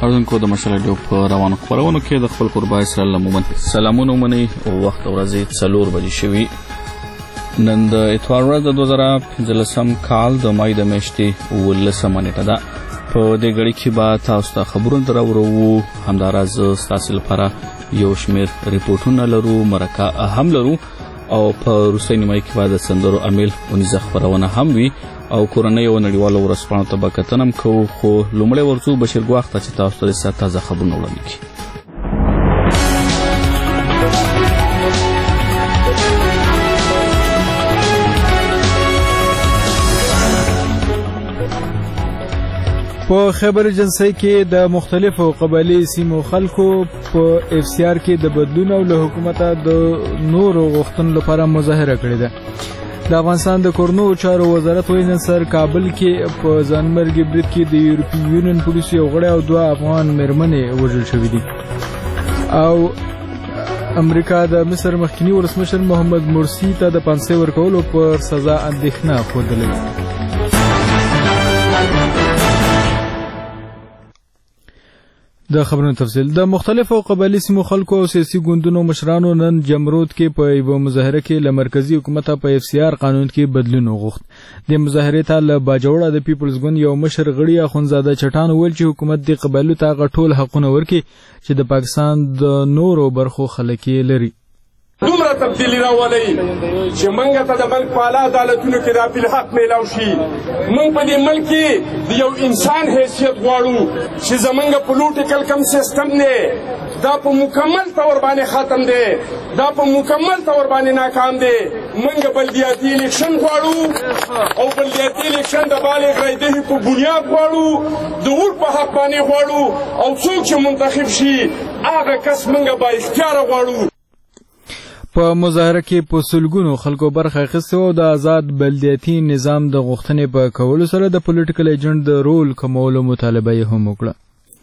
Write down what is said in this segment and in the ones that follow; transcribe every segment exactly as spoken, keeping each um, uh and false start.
اردوونکو د مشال رادیو په روانو خپرونو کې د خپل قربا اسرائیل مومن سلامونه ومنئ او وخت ورځې څلور بجې شوي. نن د اتوار ورځ د دوه زره پنځلسم کال د مای د میاشتې اوولسمه نیټه ده. په دې غړي کې به تاسو ته خبرونه دراوړو. همداراز ستاسو لپاره یو شمېر ریپورټونه لرو، مرکه هم لرو او په وروستۍ نیمایي کې به د سندرو امیل اونیزه خپرونه هم وي او کورنۍ او نړیوالو ورځپاڼو ته به کتنه هم کوو. خو لومړی ورځو بشیر ګواښ ته چې تاسو ته د ساعت تازه خبرونه وړاندې کړي. په خیبر جنسي کې د مختلفو قبایلي سیمو خلکو په اف سی آر کې د بدلون او له حکومته د نورو غوښتنو لپاره مظاهره کړې ده. د افغانستان د کورنو چارو وزارت وایي نن سر کابل کې په ځانمرګي برید کې د یورپي یونین پولیسو یو غړی او دوه افغان مېرمنې وژل شوي دي. او امریکا د مصر مخکني ولسمشر محمد مرسي ته د پانسۍ ورکولو پر سزا اندېښنه ښودلې. د خبرونو تفصیل. د مختلفو قبایلي سیمو خلکو او سیاسي ګوندونو مشرانو نن جمرود کې په یوه مظاهره کې له مرکزي حکومته په اف سی آر قانون کې بدلون وغوښت. د مظاهرې ته له باجوړه د پیپلز ګوند یو مشر غړي اخوندزاده چټان وویل چې حکومت دې قبایلو ته هغه ټول حقونه ورکړي چې د پاکستان د نورو برخو خلک یې لري. دومره تبدیلی راولئ چې موږ ته د ملک په اعلی عدالتونو کې دا بالحق میلاو شي. موږ په دې ملک کې د یو انسان حیثیت غواړو چې زموږ پولیټیکل کم سیسټم دی دا په مکمل طور باندې ختم دی، دا په مکمل طور باندې ناکام دی. موږ بلدیاتي الیکشن غواړو او بلدیاتي الیکشن د بالغ رایدهي په بنیاد غواړو، د ووټ په حق باندې غواړو او څوک چې منتخب شي هغه کس موږ با اختیاره غواړو. په مظاهره کې په سلګونو خلکو برخه اخیسته او د آزاد بلدیاتي نظام د غوښتنې په کولو سره د پولیټیکل ایجنټ د رول کمولو مطالبه یې هم وکړه.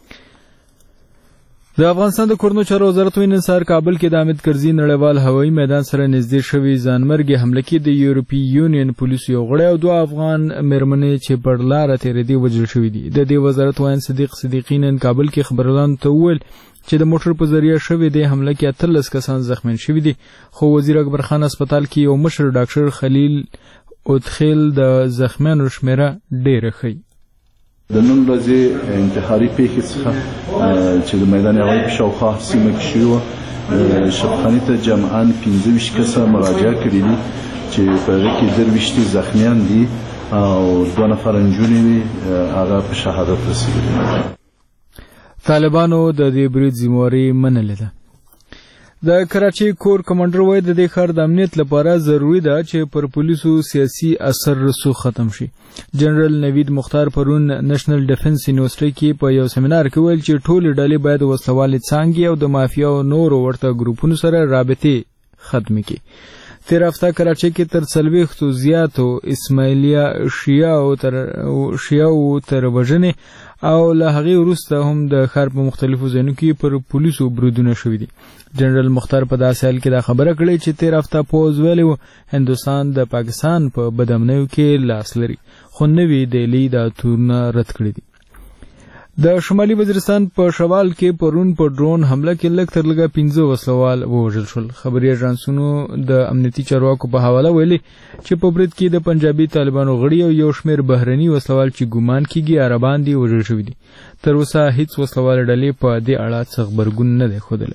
د افغانستان د کورنو چارو وزارت وایي نن سهار کابل کې د حامد کرزي نړیوال هوایي میدان سره نږدې شوي ځانمرګي حمله کې د یورپي یونین پولیسو یو غړی او دوه افغان مېرمنې چې پر لاره تېرېدې وژل شوي دي. د دې وزارت وایي صدیق صدیقي نن کابل کې خبريالانو ته وویل چې د موټر په ذریعه شوې د حمله کې اتلس کسان زخمیان شوي دي. خو وزیر اکبر خان هسپتال کې یو مشر ډاکټر خلیل اوتخیل د زخمیانو شمیره ډېره ښیي. د نن ورځې انتحاري پیښې څخه چې د میدان هوایي په شاوخوا سیمه کې شوې وه شفاخانې ته جمعاً پنځه ویشت کسه مراجعه کړي دي چې په هغې کې درویشت زخمیان دي او دوه نفره نجونې وي هغه په شهادت رسېدلي. طالبانو د دې برید ذمهواري منلې ده. د کراچۍ کور کمانډر وایي د دې ښار د امنیت لپاره ضروري ده چې پر پولیسو سیاسي اثر رسوخ ختم شي. جنرال نوید مختار پرون نېشنل ډیفنس یونیورسيټي کې په یو سیمینار کې ویل چې ټولې ډلې باید وسلوالې څانګې او د مافیا او نورو ورته ګروپونو سره رابطې ختمې کړي. تېره هفته کراچۍ کې تر څلوېښتو زیاتو اسماعیلیه شیعو تر شیعو تر وژنې او له هغې وروسته هم د ښار په مختلفو ځایونو کې پر پولیسو برودونه شوي دي. جنرال مختار په داسې حال کې دا خبره کړې چې تېره هفته پوځ ویلی و هندوستان د پاکستان په بدامنیو کې لاس لري، خو نوي ډیلي دا تورونه رد کړي دي. د شمالي وزیرستان په شوال کې پرون په ډرون حمله کې لږ تر لږه پنځه وسلوال ووژل شول. خبري ایجنسونو د امنیتي چارواکو په حواله ویلي چې په برید کې د پنجابي طالبانو غړي او یو شمېر بهرني وسلوال چې ګومان کېږي عربان دي وژل شوي دي. تر اوسه هیڅ وسلوال ډلې په دې اړه څه غبرګون نه دی ښودلی.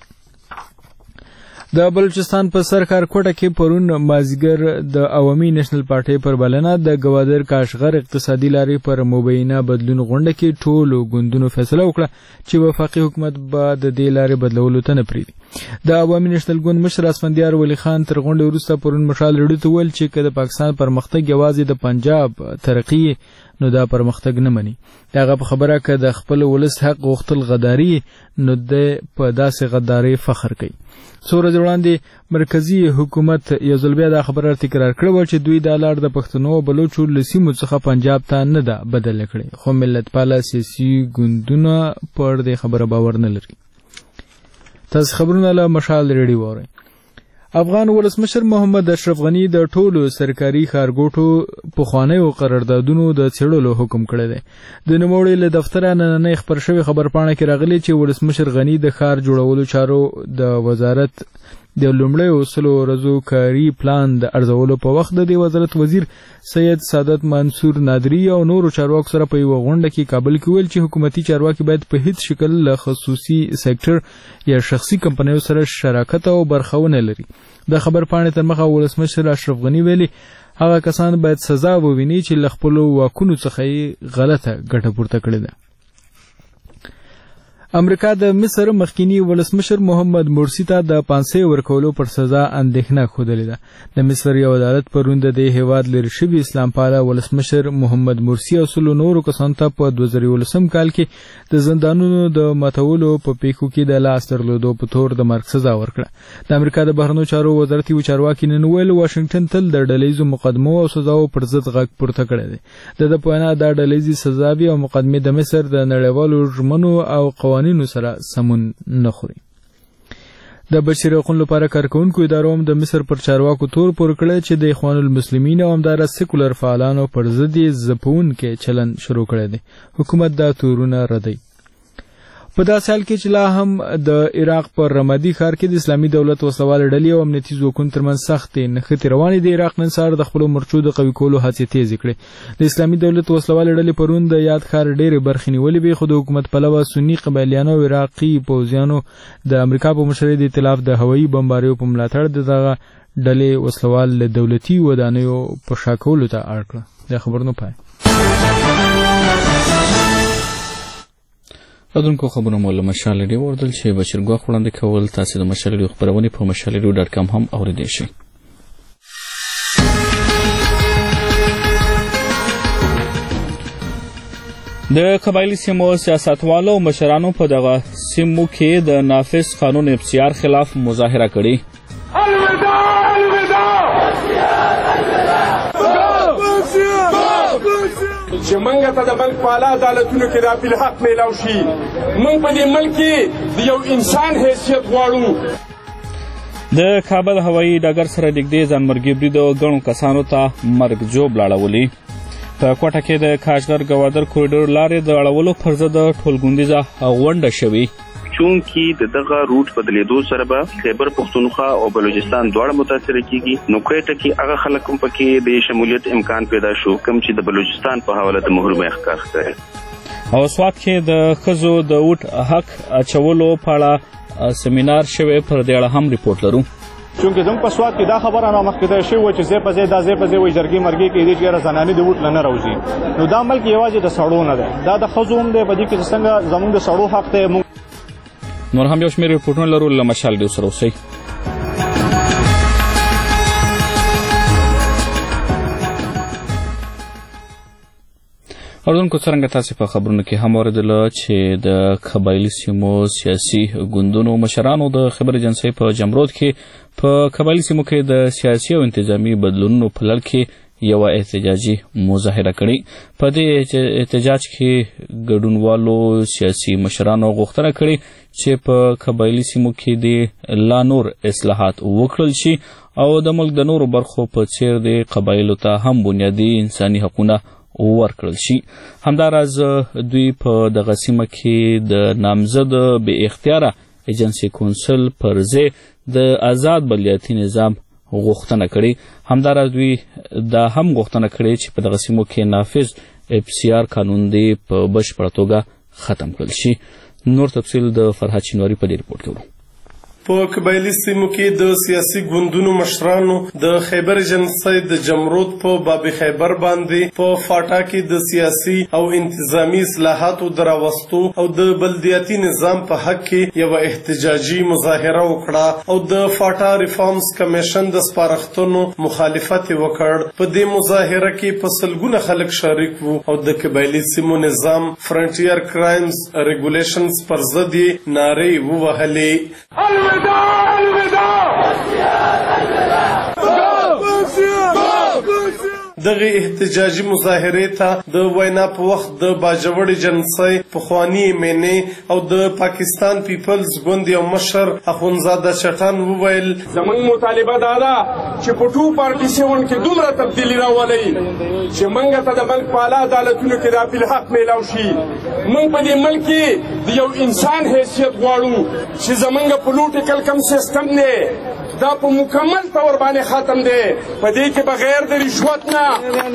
د بلوچستان په سرکار کوټه کې پرون مازیګر د عوامي نېشنل پارټۍ پر بلنه د ګوادر کاشغر اقتصادي لارې پر مبینه بدلون غونډه کې ټولو ګوندونو فیصله وکړه چې وفاقي حکومت به د دې لارې بدلولو ته نه پرېږدي. د عوامي نېشنل ګوند مشر اسفندیار ولی خان تر غونډې وروسته پرون مشال رډو ته وویل چې که د پاکستان پرمختګ یوازې د پنجاب ترقي نو دا پرمختګ نه مني. د هغه په خبره که د خپل ولس حق غوښتل غداري نو د په داسې غدارۍ فخر کوي. څو ورځې وړاندې مرکزي حکومت یو ځل بیا دا خبره تکرار کړې وه چې دوی دا لار د پښتنو او بلوچو له سیمو څخه پنجاب ته نه ده بدله کړې، خو ملت پاله سیاسي ګوندونه پر دې خبره باور نه لري. تاسو خبرونه له مشال ریډیو واورئ. افغان ولسمشر محمد اشرف غنی د ټولو سرکاري ښارګوټو پخوانیو قراردادونو د څېړلو حکم کړی دی. د نوموړي له دفتره نننۍ خپر شوې خبرپاڼه کې راغلي چې ولسمشر غنی د ښار جوړولو چارو د وزارت د لومړیو سلو ورځو کاري پلان د ارزولو په وخت د دې وزارت وزیر سید سعادت منصور نادري او نورو چارواکو سره په یوه غونډه کې کابل کې ویل چې حکومتي چارواکي باید په هیڅ شکل له خصوصي سکتر یا شخصي کمپنیو سره شراکت او برخه ونه لري. د خبرپاڼې تر مخه ولسمشر اشرف غنی ویلي هغه کسان باید سزا وویني چې له خپلو واکونو څخه یې غلطه ګټه پورته کړې ده. امریکا د مصر مخکینی ولسمشر محمد مرسی ته د پانسۍ ورکولو پر سزا اندېښنه ښودلې ده. د مصر یو عدالت پرون د دې هیواد لرې شوي اسلام پاله ولسمشر محمد مرسی او سلو نورو کسانو ته په دوه زره یولسم کال کې د زندانونو د ماتولو په پیښو کې د لاس درلودو په تور د مرګ سزا ورکړه. د امریکا د بهرنیو چارو وزارت یو چارواکي نن ویل واشنګټن تل د ډلهییزو مقدمو او سزاو پر ضد غږ پورته کړی دی. د ده په وینا دا ډلهییزې سزاوي او مقدمې د مصر د نړیوالو ژمنو او قوانینو سره سمون نه خوري. د بشري حقوقو لپاره کارکوونکو ادارو هم د مصر پر چارواکو تور پور کړی چې د اخوان المسلمین او همدارس سیکولر فعالانو پر ضد یې ځپونکی چلن شروع کړی دی. حکومت دا تورونه ردوي. په داسې حال کې چې لا هم د عراق پر رمادي ښار کې د اسلامي دولت وسلوالې ډلې او امنیتي ځواکونو ترمنځ سختې نښتې روانې دي. عراق نن سهار د خپلو مرچو د قوي کولو هڅې تیزې کړې. د اسلامي دولت وسلوالې ډلې پرون د یاد ښار ډېرې برخې نیولې وې، خو د حکومت پلوه سني قبایلیانو او عراقي پوځیانو د امریکا په مشرۍ د ائتلاف د هوایي بمباریو په ملاتړ د دغه ډلې وسلوال له دولتي ودانیو په شا کولو ته اړ کړه. د خبرونو پای. رادونکو خبرونه مو له مشال ریډیو وردل چې بشیر ګواخ وړاندې کول. تاسې د مشال ریډیو خپرونې په مشال ریډیو ډاټ کام هم اوریدلی شئ. د قبایلي سیمو سیاستوالو او مشرانو په دغه سیمو کې د نافذ قانون افسیار خلاف مظاهره کړې. الوداع چې منګه ته د ملک په اعلی عدالتونو کې دا بالحق میلاو شي. موږ په دې ملک کې د یو انسان حیثیت غواړو. د کابل هوایي ډګر سره نږدې ځانمرګي برید ګڼو کسانو ته مرګ جوب لاړولي. په کوټه کې د کاشغر ګوادر کوریډور لارې د اړولو پر ضد ټولګوندیزه غونډه شوې. چونکی د دغه روټ بدلیدو سره به خیبر پختونخوا او بلوچستان دواړه متاثر کیږي. نو کوټه کې هغه خلک هم پکې د شمولیت امکان پیدا شو کوم چې د بلوچستان په حواله د محرومۍ ښکار ښکاري. او سوات کې د ښځو د ووټ حق اچولو په اړه سیمینار شوی، پر دې اړه هم ریپورټ لرو. چونکې زموږ په سوات کې دا خبره رامخکې شوې وه چې ځای په ځای دا ځای په ځای وایي جرګې مرګې کېدې چې یاره زنانې د ووټ نه نه راوځي. نو دا ملک یوازې د سړو نه دی، دا د ښځو هم دی. په دې کې چې څنګه زموږ د سړو حق دی. نور هم یو شمېر ریپورټونه لرو، له مشال ریډیو سره اوسئ. اردوونکو څرنګه تاسې په خبرونو کې هم اوریدله چې د قبایلي سیمو سیاسي ګوندونو مشرانو د خیبر ایجنسۍ په جمرود کې په قبایلي سیمو کې د سیاسي او انتظامي بدلونونو په لړ کې یوه احتجاجي مظاهره کړې. په دې احتجاج کې ګډونوالو سیاسي مشرانو غوښتنه کړې چې په قبایلي سیمو کې د لا نور اصلاحات وکړل شي او د ملک د نورو برخو په څیر د قبایلو ته هم بنیادي انساني حقونه ورکړل شي. همداراز دوی په دغه سیمه کې د نامزد بې اختیاره ایجنسي کونسل پر ځای د آزاد بلدیاتي نظام غوښتنه کړې. همداراز دوی دا هم غوښتنه کړې چې په دغه سیمو کې نافذ اف سی آر قانون دی په بشپړه توګه ختم کړل شي. نور تفصیل د فرهاد شینواري په دې ریپورټ کې ورو. په قبایلي سیمو کې د سیاسي ګوندونو مشرانو د خیبر ایجنسۍ د جمرود په باب خیبر باندې په فاټا کې د سیاسي او انتظامی اصلاحاتو د راوستو او د بلدیاتي نظام په حق کې یو احتجاجي مظاهره وکړه او د فاټا ریفارمز کمیشن د سپارښتنو مخالفت وکړ. په دې مظاهره کې په سلګونه خلک شریک وو او د قبایلي سیمو نظام فرنټیر کرایمز ریګولیشنز پر ضد نارې ووهلې. دغه احتجاجي مظاهرې ته د وینا په وخت د باجوړ جنسي پخوانی مینې او د پاکستان پیپلز ګوند یو مشر اخونزاده چټان وویل زمونږ مطالبه دا ده چې په ټو پارټي سیون کې دومره تبدیلي راولئ چې موږ ته د ملک په اعلی عدالتونو کې دا بالحق میلاو شي. موږ په دې ملک کې د یو انسان حیثیت غواړو چې زمونږ پولیټیکل کم سیستم دی دا په مکمل طور باندې ختم دی. په دې کې بغیر د رشوت نه،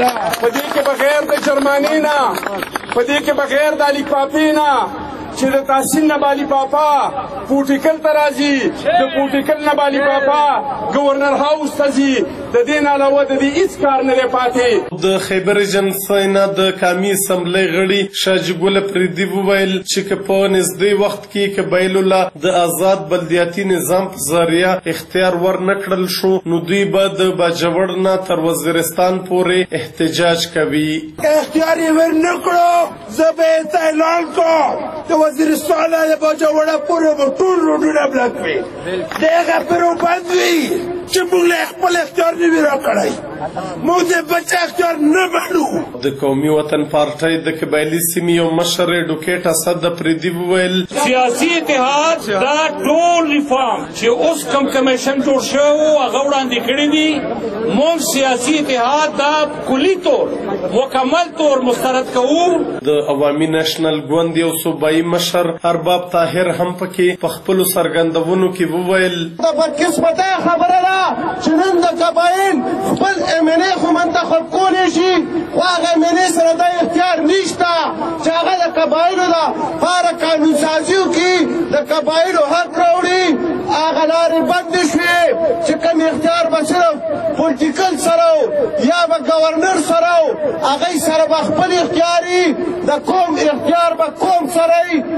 په دې کې بغیر د جرمانې نه، په دې کې بغیر د علی پاپی نه چې د تحصیل نه بالی پاپا پوټیکل ته راځي، د پوټیکل نه بالی پاپا گورنر هاوس ته ځي، د دې نه علاوه د دې هېڅ کار نه دی پاتې. د خیبر جنسي نه د قومي اسمبلۍ غړي شاجي ګل فریدي وویل چې که په نږدې وخت کې قبایلو له د آزاد بلدیاتي نظام په ذریعه اختیار ور نه کړل شو نو دوی به د باجوړ نه تر وزیرستان پورې احتجاج کوي. اختیار یې ور نه کړو زه به اعلان کوم وزیرستان د باجوړه پورې به ټول روډونه بلاک وي، د هغه پرو بند وي چې موږ له خپل اختیار نه وي راکړی، موږ د بچه اختیار نه منو. د قومي وطن پارټۍ د قبایلي سیمې یو مشر ایډوکیټ اسد فریدي وویل سیاسي اتحاد دا ټول ریفارم چې اوس کوم کمیشن جوړ شوی و هغه وړاندې کړي دي، موږ سیاسي اتحاد دا کلي طور مکمل طور مسترد کوو. د عوامي نېشنل ګوند یو صوبایي مشر ارباب طاهر هم پکې په خپلو څرګندونو کې وویل د بدقسمتۍ خبره ده چې نن د قبایل خپل ایم این ای خو منتخب کولی شي خو هغه ایم این ای سره دا اختیار نشته چې هغه د قبایلو دپاره قانون سازي وکړي، د قبایلو حق راوړي. هغه لارې بندې شوې چې کوم اختیار به صرف پولیټیکل سره یا به ګورنر سره هغوی سره به خپل اختیار د کوم اختیار به کوم سره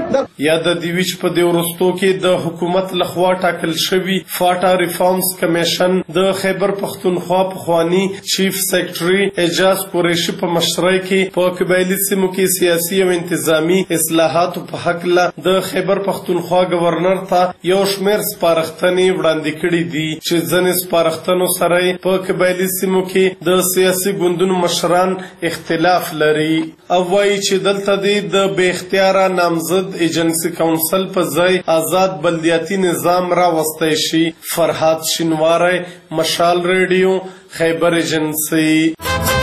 یا د دیویچ په دې وروستو کې د حکومت لخوا ټاکل شوي فاټا ریفارمز کمیشن د خیبر پښتونخوا پخواني چیف سیکرټري اعجاز قریشي په مشرۍ کې په قبایلي سیمو کې سیاسي او انتظامي اصلاحاتو په هکله د خیبر پښتونخوا ګورنر ته یو شمېر سپارښتنې وړاندې کړي دي چې ځینې سپارښتنو سره په قبایلي سیمو کې د سیاسي ګوندونو مشران اختلاف لري او وایي چې دلته دی د بې اختیاره نامزد ایجنسی کونسل په ځای آزاد بلدیاتي نظام راوستی شي. فرهاد شینواری، مشال ریډیو، خیبر ایجنسی.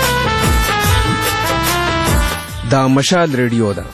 دا مشال ریډیو ده.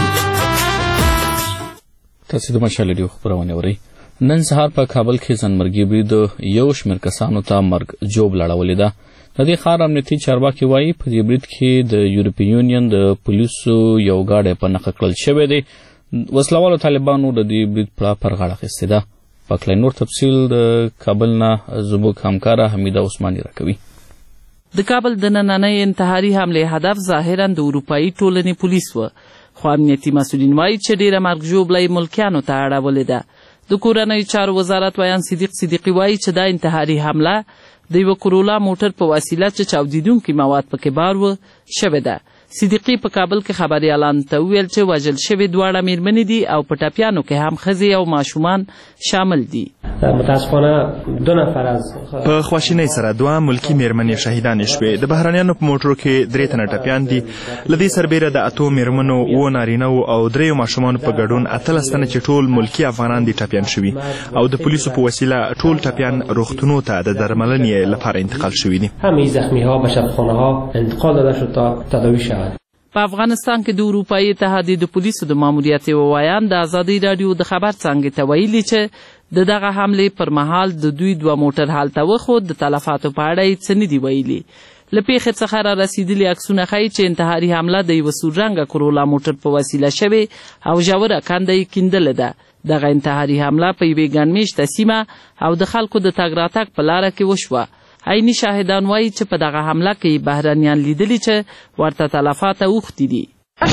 تاسو د مشال ریډیو خبرونه اورئ. نن سهار په کابل کې ځانمرګي برید یو شمېر کسانو ته مرګ جوب لړولې ده. د دې ښار امنیتي چارواکي وایي په دې برید کې د یورپي یونین د پولیسو یو ګاډی په نښه کړل شوی دی. وسلوالو طالبانو د دې برید پړه پر غاړه اخیستې ده. پکلی نور تفصیل د کابل نه زموږ همکاره حمیده عثماني راکوي. د کابل د نننۍ انتحاري حملې هدف ظاهرا د اروپایي ټولنې پولیس و، خو امنیتي مسؤلین وایي چې ډېره مرګ ژوبله یې ملکیانو ته اړولې ده. د کورنیو چارو وزارت ویان صدیق صدیقي وایي چې دا انتحاري حمله د یوه کرولا موټر په وسیله چې چاودیدونکي مواد پکې بار و شوې ده. صدیقي په کابل کې خبریالانو ته وویل چې وژل شوې دواړه میرمنې دي او په ټپیانو کې هم ښځې او ماشومان شامل دي. متاسفانه دو نفر از په خواشینۍ سره دوه ملکی میرمنې شهیدانې شوې. د بهرانیانو په موټرو کې درې تنه ټپیان دي. له دې سربیره د اتو میرمنو اووه نارینهو او دریو ماشومانو په ګډون اتلس تنه چې ټول ملکي افغانان دي ټپیان شوي او د پولیسو په وسیله ټول ټپیان روغتونو ته د درملنې لپاره انتقال شوي دي. همه زخمی‌ها به شفاخانه‌ها انتقال داده شد تا تداوی شود. په افغانستان کې د اروپایي اتحادیې د پولیسو د ماموریت یوه ویان د ازادۍ راډیو د خبر څانګې ته ویلي چې د دغه حملې پر مهال د دوی دوه موټر هلته وخوت. د تلفاتو په اړه یې څه نه دي ویلي. له پیښې څخه را رسېدلي عکسونه ښیي چې انتحاري حمله د یوه سور رنګه کرولا موټر په وسیله شوې او ژوره کنده یې کیندلې ده. دغه انتحاري حمله په یوې ګڼمېشته سیمه او د خلکو د تګ راتګ په لاره کې وشوه. عیني شاهدان وایي چې په دغه حمله کې بهرنیان لیدلي چې ورته تلفات اوښتي دي.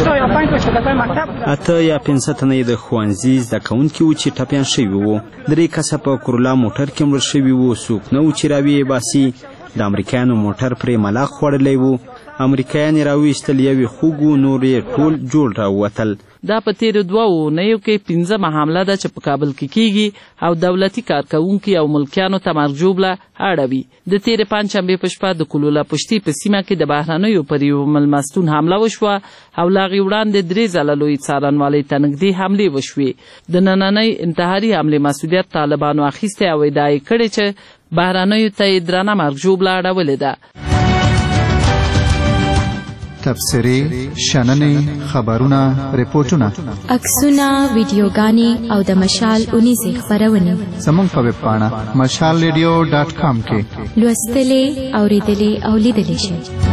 اته یا پنځه تنه یې د ښوونځي زده کوونکي وو چې ټپیان شوي وو. درې کسه په کرولا موټر کې مړه شوي وو. څوک نه وو چې راویې باسي. د امریکایانو موټر پرې ملاق خوړلی وو. امریکایان یې راویستل، یو یې خوږ و، نور یې ټول جوړ راووتل. دا په تیرو دوه اونیو کې پنځمه حمله ده چې په کابل کې کیږي او دولتي کارکوونکي او ملکیانو ته مرجوبله اړوي. د تیرې پنجشنبې په شپه د کلوله پشتي په سیمه کې د بهرنیو پر یو ملمستون حمله وشوه او له هغې وړاندې درې ځله لوی څارنوالۍ ته نږدې حملې وشوې. د نننۍ انتحاري حملې مسؤلیت طالبانو اخیستی او ادعا یې کړې چې بهرنیو ته یې درنه مرجوبله اړولې ده. تبصرې، شننې، خبرونه، ریپورټونه، عکسونه، ویډیوګانې او د مشال اونیزې خپرونې زموږ په ویب پاڼه مشال ریډیو ډاټ کام کې لوستلې، اورېدلې او لیدلې شئ.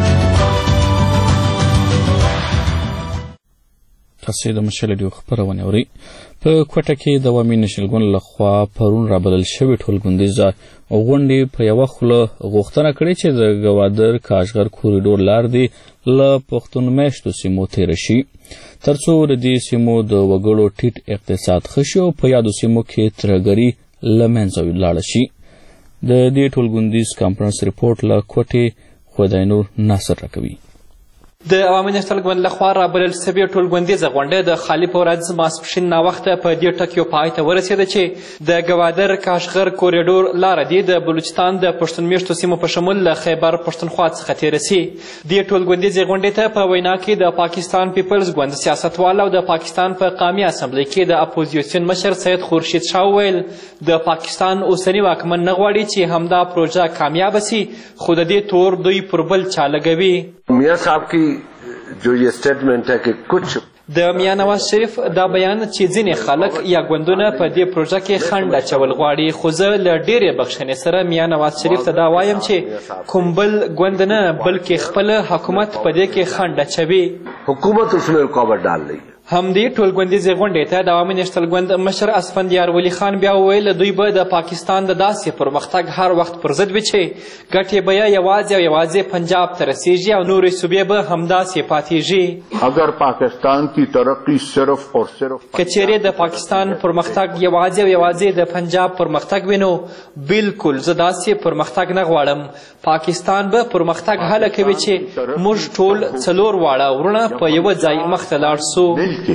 تاسو د مشال ریډیو خپرونه اورئ. په کوټه کې د عوامي نشلګون لخوا پرون رابلل شوې ټولګوندیزه غونډې په یوه خوله غوښتنه کړې چې د ګوادر کاشغر کوریډور لار دې له پښتون میشتو سیمو تېره شي تر څو د دې سیمو د وګړو ټیټ اقتصاد ښه شي او په یادو سیمو کې ترهګري له منځه ولاړه شي. د دې ټولګوندیز کانفرنس ریپورټ له کوټې خداینور ناصر راکوي. د عوامي نشتل ګوند لخوا رابلل سوي ټولګوندیزه غونډه د خالي په ورځ ماسپښین ناوخته په دې ټکیو پای ته ورسېده چې د ګوادر کاشغر کوریډور لاره دې د بلوچستان د پښتون میشتو سیمو په شمول له خیبر پښتونخوا څخه تېره سي. دې ټولګوندیزې غونډې ته په وینا کې د پاکستان پیپلز ګوند سیاستوال او د پاکستان په قامي اسمبلۍ کې د اپوزیسیون مشر سید خورشید شاه وویل د پاکستان اوسني واکمن نه غواړي چې همدا پروژه کامیابه سي خو د دې تور دوی پر بل چا لګوي. میاں صاحب کی جو یہ سٹیٹمنٹ ہے کہ کچھ د میاں نواز شریف دا بیان چې ځینې خلک یا ګوندونه په دې پروژه کې خنډ اچول غواړي خو زه له ډېرې بخښنې سره میاں نواز شریف ته دا وایم چې کوم بل ګوند نه بلکې خپل حکومت په دې کې خنډ اچوي. حکومت اس میں رکاوٹ ډال رہی ہے. همدې ټولګوندیزې غونډې ته د عوامي نشتل ګوند مشر اسفندیار ولی خان بیا وویل دوی به د پاکستان د داسې پرمختګ هر وخت پر ضد وي چې ګټې به یې یوازې او یوازې پنجاب ته رسیږي او نورې صوبې به همداسې پاتېږي. اگر پاکستان کی ترقی صرف اور صرف که چیرې د پاکستان پرمختګ یوازې او یوازې د پنجاب پرمختګ وي نو بلکل زه داسې پرمختګ نه غواړم. پاکستان به پرمختګ هله کوي چې موږ ټول څلور واړه وروڼه په یوه ځای مخته لاړ سو.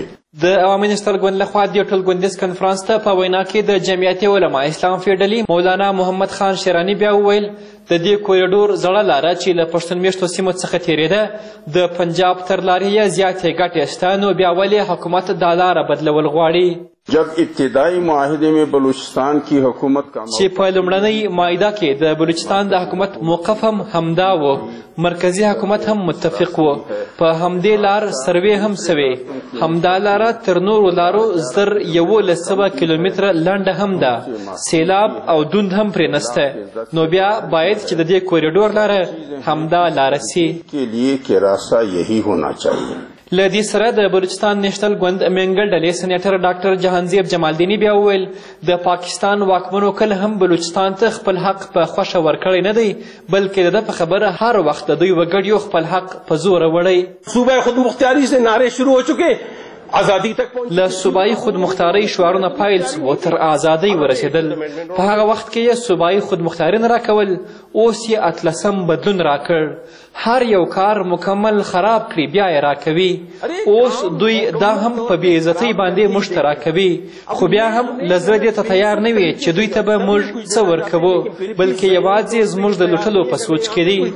د عوامي نشتل ګوند لخوا د ټولګوندیز کنفرانس ته په وینا کې د جمعیت علما اسلام فیډلي مولانا محمد خان شیراني بیا وویل د دې کوریډور زړه لاره چې له پښتون میشتو سیمو څخه تېرېده د پنجاب تر لارې یې زیاتې ګټې شته نو بیا ولې حکومت دا لاره بدلول غواړي. جب ابتدائی معاہدے میں بلوچستان کی حکومت کا چې په لومړنۍ معاهده کې د بلوچستان د حکومت موقف هم همدا و مرکزی حکومت هم متفق و په همدې لار سروې هم سوې همدا لاره تر نورو لارو زر یولس سوه کیلومتره لنډه هم ده سیلاب او دوند هم پرې نسته نو بیا باید چې د دې کوریډور لاره همدا لاره سي کے لیے کہ راستہ یہی ہونا چاہیے. له دې سره د بلوچستان نیشنل ګوند مینګل ډلې سینیټر ډاکټر جهانزیب جمالدیني بیا وویل د پاکستان واکمنو کله هم بلوچستان ته خپل حق په خوښه ورکړی نه دی بلکې د ده په خبره هر وخت د دوی وګړیو خپل حق په زوره وړی. صوبہ خود مختاری سے نعرے شروع ہو چکے آزادی تک له صوبایي خودمختارۍ شعارونه پیل سو تر ازادۍ ورسېدل. په هغه وخت کې یې صوبایي خودمختاري نه راکول اوس یې اتلسم بدلون راکړ. هر یو کار مکمل خراب کړي بیا یې راکوي. اوس دوی دا هم په بې عزتۍ باندې موږ ته راکوي خو بیا هم له زړه دې ته تیار نه وي چې دوی ته به موږ څه ورکوو بلکې یوازې زموږ د لوټلو په سوچ کې دي.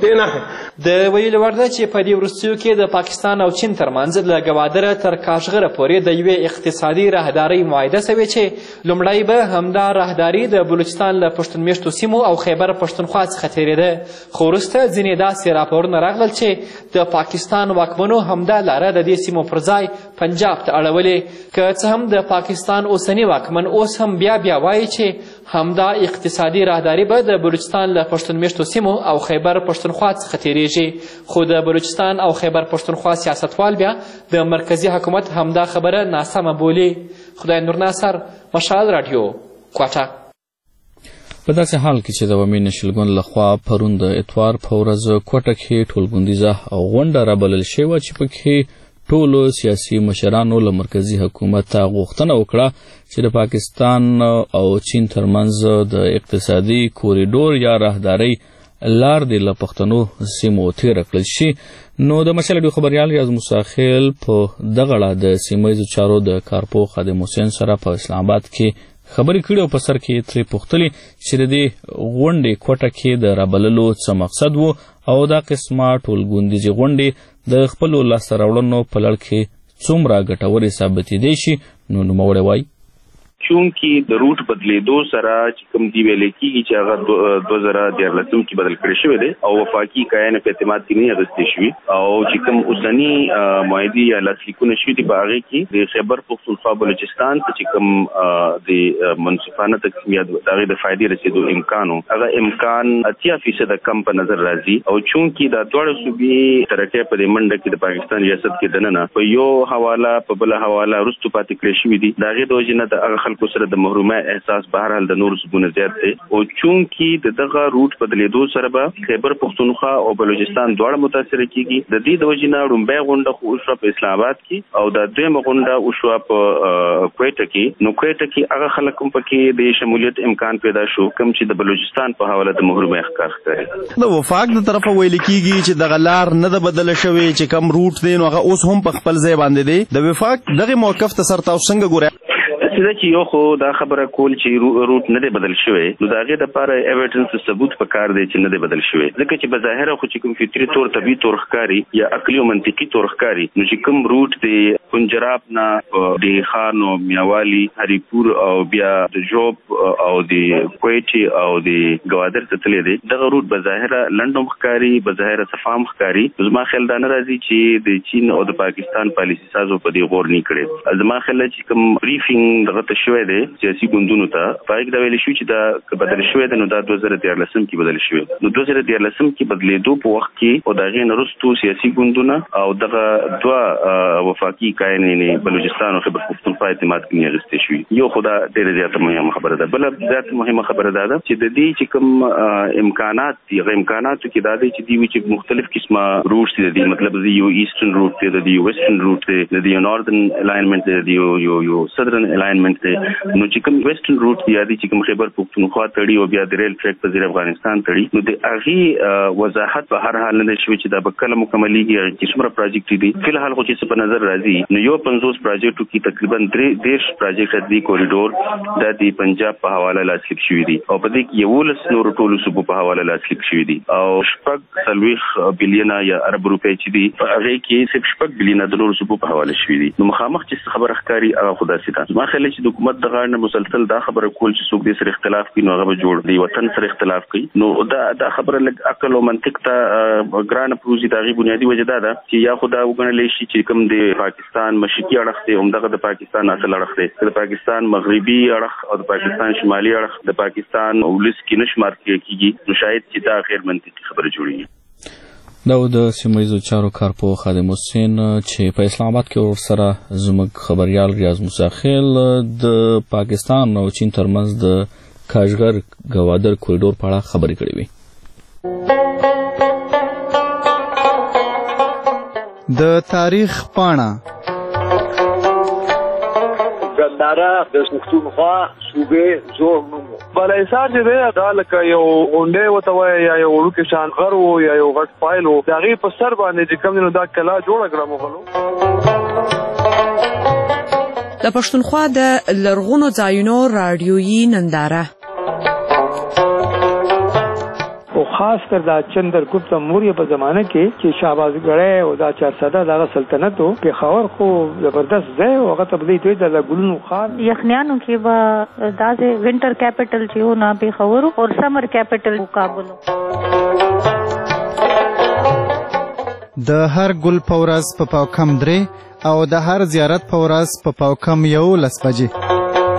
د ویلو وړ ده چې په دې وروستیو کې د پاکستان او چین ترمنځ له ګوادره تر کاشغره پورې د یوې اقتصادي راهدارۍ معاهده سوې چې لومړی به همدا راهداري د بلوچستان له پښتون میشتو سیمو او خیبر پښتونخوا څخه تېرېده خو وروسته ځینې داسې راپورونه راغلل چې د پاکستان واکمنو همدا لاره د دې سیمو پر ځای پنجاب ته اړولې. که څه هم د پاکستان اوسني واکمن اوس هم بیا بیا وایي چې همدا اقتصادي راهداري به د بلوچستان له پښتون میشتو سیمو او خیبر پښتونخوا څخه تېرېږي خو د بلوچستان او خیبر پښتونخوا سیاستوال بیا د مرکزي حکومت همدا خبره ناسمه بولي. خدای نور ناصر، مشال راډیو، کوټه. په داسې حال کې چې د عوامي نشل ګوند لخوا پرون د اتوار په ورځ کوټه کې ټولګوندیزه غونډه رابلل شوې وه چې پکې ټولو سیاسي مشرانو له مرکزي حکومت ته غوښتنه وکړه چې د پاکستان او چین ترمنځ د اقتصادي کوریډور یا راهدارۍ لار د له پښتنو سیمو تېره کړل شي. نو د مشال راډیو خبریال ریاض موساخیل په دغه اړه د سیمه ییزو چارو د کارپوه خادم حسین سره په اسلام آباد کې خبرې کړې او په سر کې ترې پوښتلې چې د دې غونډې کوټه کې د رابللو څه مقصد و او دا قسمه ټولګوندیزې غونډې د خپلو لاسته راوړنو په لړ کې څومره ګټورې ثابتېدی شي. نو نوموړی وایي چونکی د روټ بدلیدو سره چې کوم دی ویل کېږي چې هغه دوه زره دیارلسم کې بدل کړی شوی دی او وفاقي قاین په اعتماد کې نه اغوستې شوي او چې کوم اوسني معاهدې یا لاسلیکونه شوي دي په هغې کې د خیبر پښتونخوا بلوچستان ته چې کوم د منصفانه تقسیم یا د هغې د فایدې رسېدو امکان و هغه امکان اتیا فیصده کم په نظر راځي او چونکې دا دواړه صوبې ترکیه په دې منډه کې د پاکستان ریاست کې دننه په یو حواله په بله حواله وروستو پاتې کړی شوي دي د هغې د وجې نه د هغه خلکو سره د محرومه احساس بهرحال د نورو صوبونو زیات دی او چونکې د دغه روټ بدلیدو سره به خیبر پښتونخوا او بلوچستان دواړه متاثره کیږي. د دې د وجې نه لومړۍ غونډه خو وشوه په اسلام آباد کې او د دویمه غونډه وشوه په کویټه کې. نو کویټه کې هغه خلک هم پکې د شمولیت امکان پیدا شو کوم چې د بلوچستان په حواله د محرومه ښکار ښکاري. د وفاق د طرفه ویل کېږي چې دغه لار نه ده بدله شوې چې کم روټ دی نو هغه اوس هم په خپل ځای باندې دی. د وفاق دغه موقف ته سر تاسو څنګه ګورئ؟ دا چې یو خو دا خبره کول چې روټ نه دی بدل شوی نو د هغې دپاره ایویډنس ثبوت پکار دی چې نه دی بدل شوی ځکه چې بظاهره خو چې کوم فطري طور طبیعي طور ښکاري یا عقلي او منطقي طور ښکاري نو چې کوم روټ دی پنجراب نه د خان او میاوالي هریپور او بیا د جوب او د کویټې او د ګوادر ته تللی دی دغه روټ بظاهره لنډ هم ښکاري بظاهره صفا هم ښکاري. زما خیال دا نه راځي چې د چین او د پاکستان پالیسي سازو په دې غور نه کړی. زما خیال چې کوم بریفینګ دغه ته شوی دی سیاسي ګوندونو ته په هغې کې دا ویلې شوي چې دا بدل شوی دی نو دا دوه زره دیارلسم کې بدل شوی نو دوه زره دیارلسم کې بدلېدو په وخت کې او د هغې نه وروستو سیاسي ګوندونه او دغه دوه وفاقي قاین یعنې بلوچستان او خیبر پښتونخوا اعتماد کې نه اخیستې شوي. یو خو دا ډېره زیاته مهمه خبره ده. بله زیاته مهمه خبره دا ده چې د دې چې کوم امکانات دي هغه امکاناتو کې دا دی چې دوی چې مختلف قسمه روټس دي مطلب د یو ایسټرن روټ دی د یو ویسټرن روټ دی د یو ناردرن الاینمنټ دی د یو یو سدرن الاینمنټ دی نو چې کوم ویسټرن روټ دی یادي چې کوم خیبر پښتونخوا تړي او بیا د ریل ټریک په زیر افغانستان تړي نو د هغې وضاحت په هر حال نه شوي چې دا به کله مکملېږي هغې کې څومره پراجیکټ دي. فی الحال خو چې په نظر راځي نو یو پنځوس پراجیکټو کې تقریبا درې دېرش پراجیکټ دي کوریډور دا د پنجاب په حواله لاسلیک شوي دي او په دې کې یولس نورو ټولو صوبو په حواله لاسلیک شوي دي او شپږ څلوېښت بلیونه یا ارب روپۍ چې دي په هغې کې صرف شپږ بلیونه د نورو صوبو په حواله شوي دي. نو مخامخ چې خبره ښکاري هغه خو داسې ده. زما خیال چې د حکومت دغه نه مسلسل دا خبره کول چې څوک دې سره اختلاف کوي نو هغه به جوړ دی وطن سره اختلاف کوي نو دا دا خبره لږ عقل او منطق ته ګرانه پروزي د هغې بنیادي وجه دا ده چې یا خو دا وګڼلی شي چې کوم د پاکستان مشرقي اړخ دی همدغه د پاکستان اصل اړخ دی د پاکستان مغربي اړخ او د پاکستان شمالي اړخ د پاکستان ولس کې نه شمار کېږي نو شاید چې دا غیر منطقي خبره جوړېږي. دا د سیمه ییزو چارو کارپوه خادم حسین چې په اسلام آباد کې ورسره زموږ خبریال ریاض موساخیل د پاکستان او چین ترمنځ د کاشغر ګوادر کوریډور په اړه خبرې کړې وې. د تاریخ پاڼه ګنداره د پښتونخوا صوبې زوړ نوم بالاحصار چې دی دا لکه یو غونډۍ ورته وایي یا یو وړوکی شان غر و یا یو غټ فایل و د هغې په سر باندې چې کوم دی نو دا کلا جوړه کړه مغلو. د پښتونخوا د لرغونو ځایونو راډیویي ننداره او خاص کر دا چندرګپت موریه په زمانه کې چې شهبازګړی او دا چارسده دغه سلطنت و پېښور خو زبردست ځای و هغه ته به دوی د ګلونو ښار یخنیانو کې به داسې وینټر کیپټل چې و نه پېښور او سمر کیپټل کابل. د هر ګل په ورځ په پاو کم درې او د هر زیارت په ورځ په پاو کم یولس بجې.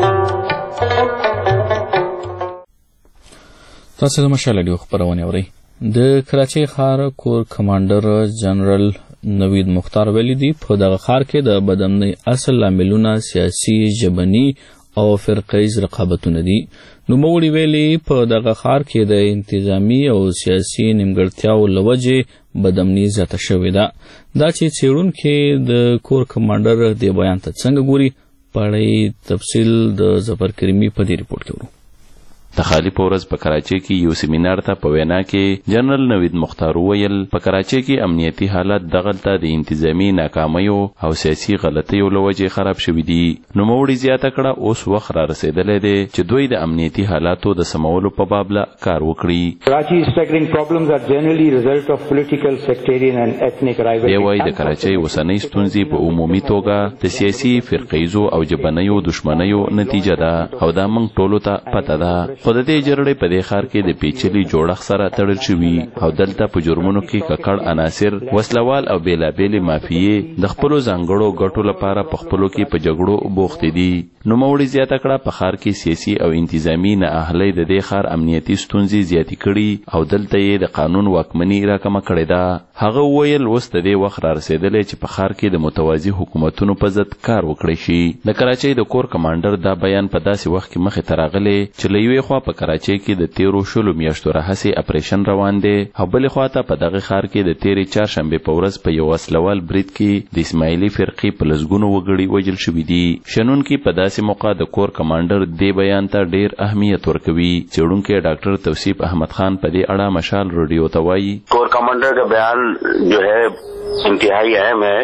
تاسو د مشال راډیو خبرونه اورئ. د کراچۍ ښار کور کمانډر جنرال نوید مختار ویلي دي په دغه ښار کې د بدامنۍ اصل لاملونه سیاسي ژبني او فرقیز رقابتونه دي. نوموړي ویلي په دغه ښار کې د انتظامی او سیاسي نیمګړتیاو له وجې بدامنۍ زیاته شوې ده. دا چې څېړونکي د کور کمانډر دې بیان ته څنګه ګوري په اړه تفصیل د ظفر کریمي په دې ریپورټ کې ورو. د خالی په ورځ په کراچۍ کې یو سیمینار ته په وینا کې جنرال نوید مختار ویل په کراچۍ کې امنیتي حالت دغلته د انتظامی ناکامیو او سیاسي غلطیو له وجې خراب شوي دي. نوموړي زیاته کړه اوس وخت را رسېدلی دی چې دوی د امنیتي حالاتو د سمولو په باب له کار وکړي. Karachi is tackling problems are generally result of political, sectarian and ethnic rivalry. دی وایي د کراچۍ اوسنۍ ستونزې په عمومي توګه د سیاسي فرقیزو او جبنیو دشمنیو نتیجه ده او دا موږ ټولو ته پته ده. خو د دې جګړې په دې ښار کې د پیچلي جوړښت سره تړل شوي او دلته په جرمونو کې ککړ عناصر وسلوال او بېلابېلې مافیې د خپلو ځانګړو ګټو لپاره په خپلو کې په جګړو بوختې دي. نوموړي زیاته کړه په ښار کې سیاسي او انتظامي نااهلۍ د دې ښار امنیتي ستونزې زیاتې کړي او دلته یې د قانون واکمني راکمه کړې ده. هغه وویل اوس د دې وخت را رسېدلی چې په ښار کې د متوازي حکومتونو په ضد کار وکړی شي. د کراچۍ د کور کمانډر دا بیان په داسې وخت کې مخې ته راغلی چې له یوې خوا په کراچۍ کې د تیرو شلو میاشتو راهیسې اپریشن روان دی او بلې خوا ته په دغه ښار کې د تیرې چهارشنبې په ورځ په یو وسلوال برید کې د اسماعیلي فرقې په لسګونو وګړي وژل شوي دي. شنونکي په داسې موقع د کور کمانډر دې بیان ته ډیر اهمیت ورکوي. څېړونکی ډاکټر توصیف احمد خان په دې اړه مشال رادیو ته وایي کور کمانډر کا بیان جو ہے انتہائی اہم ہے.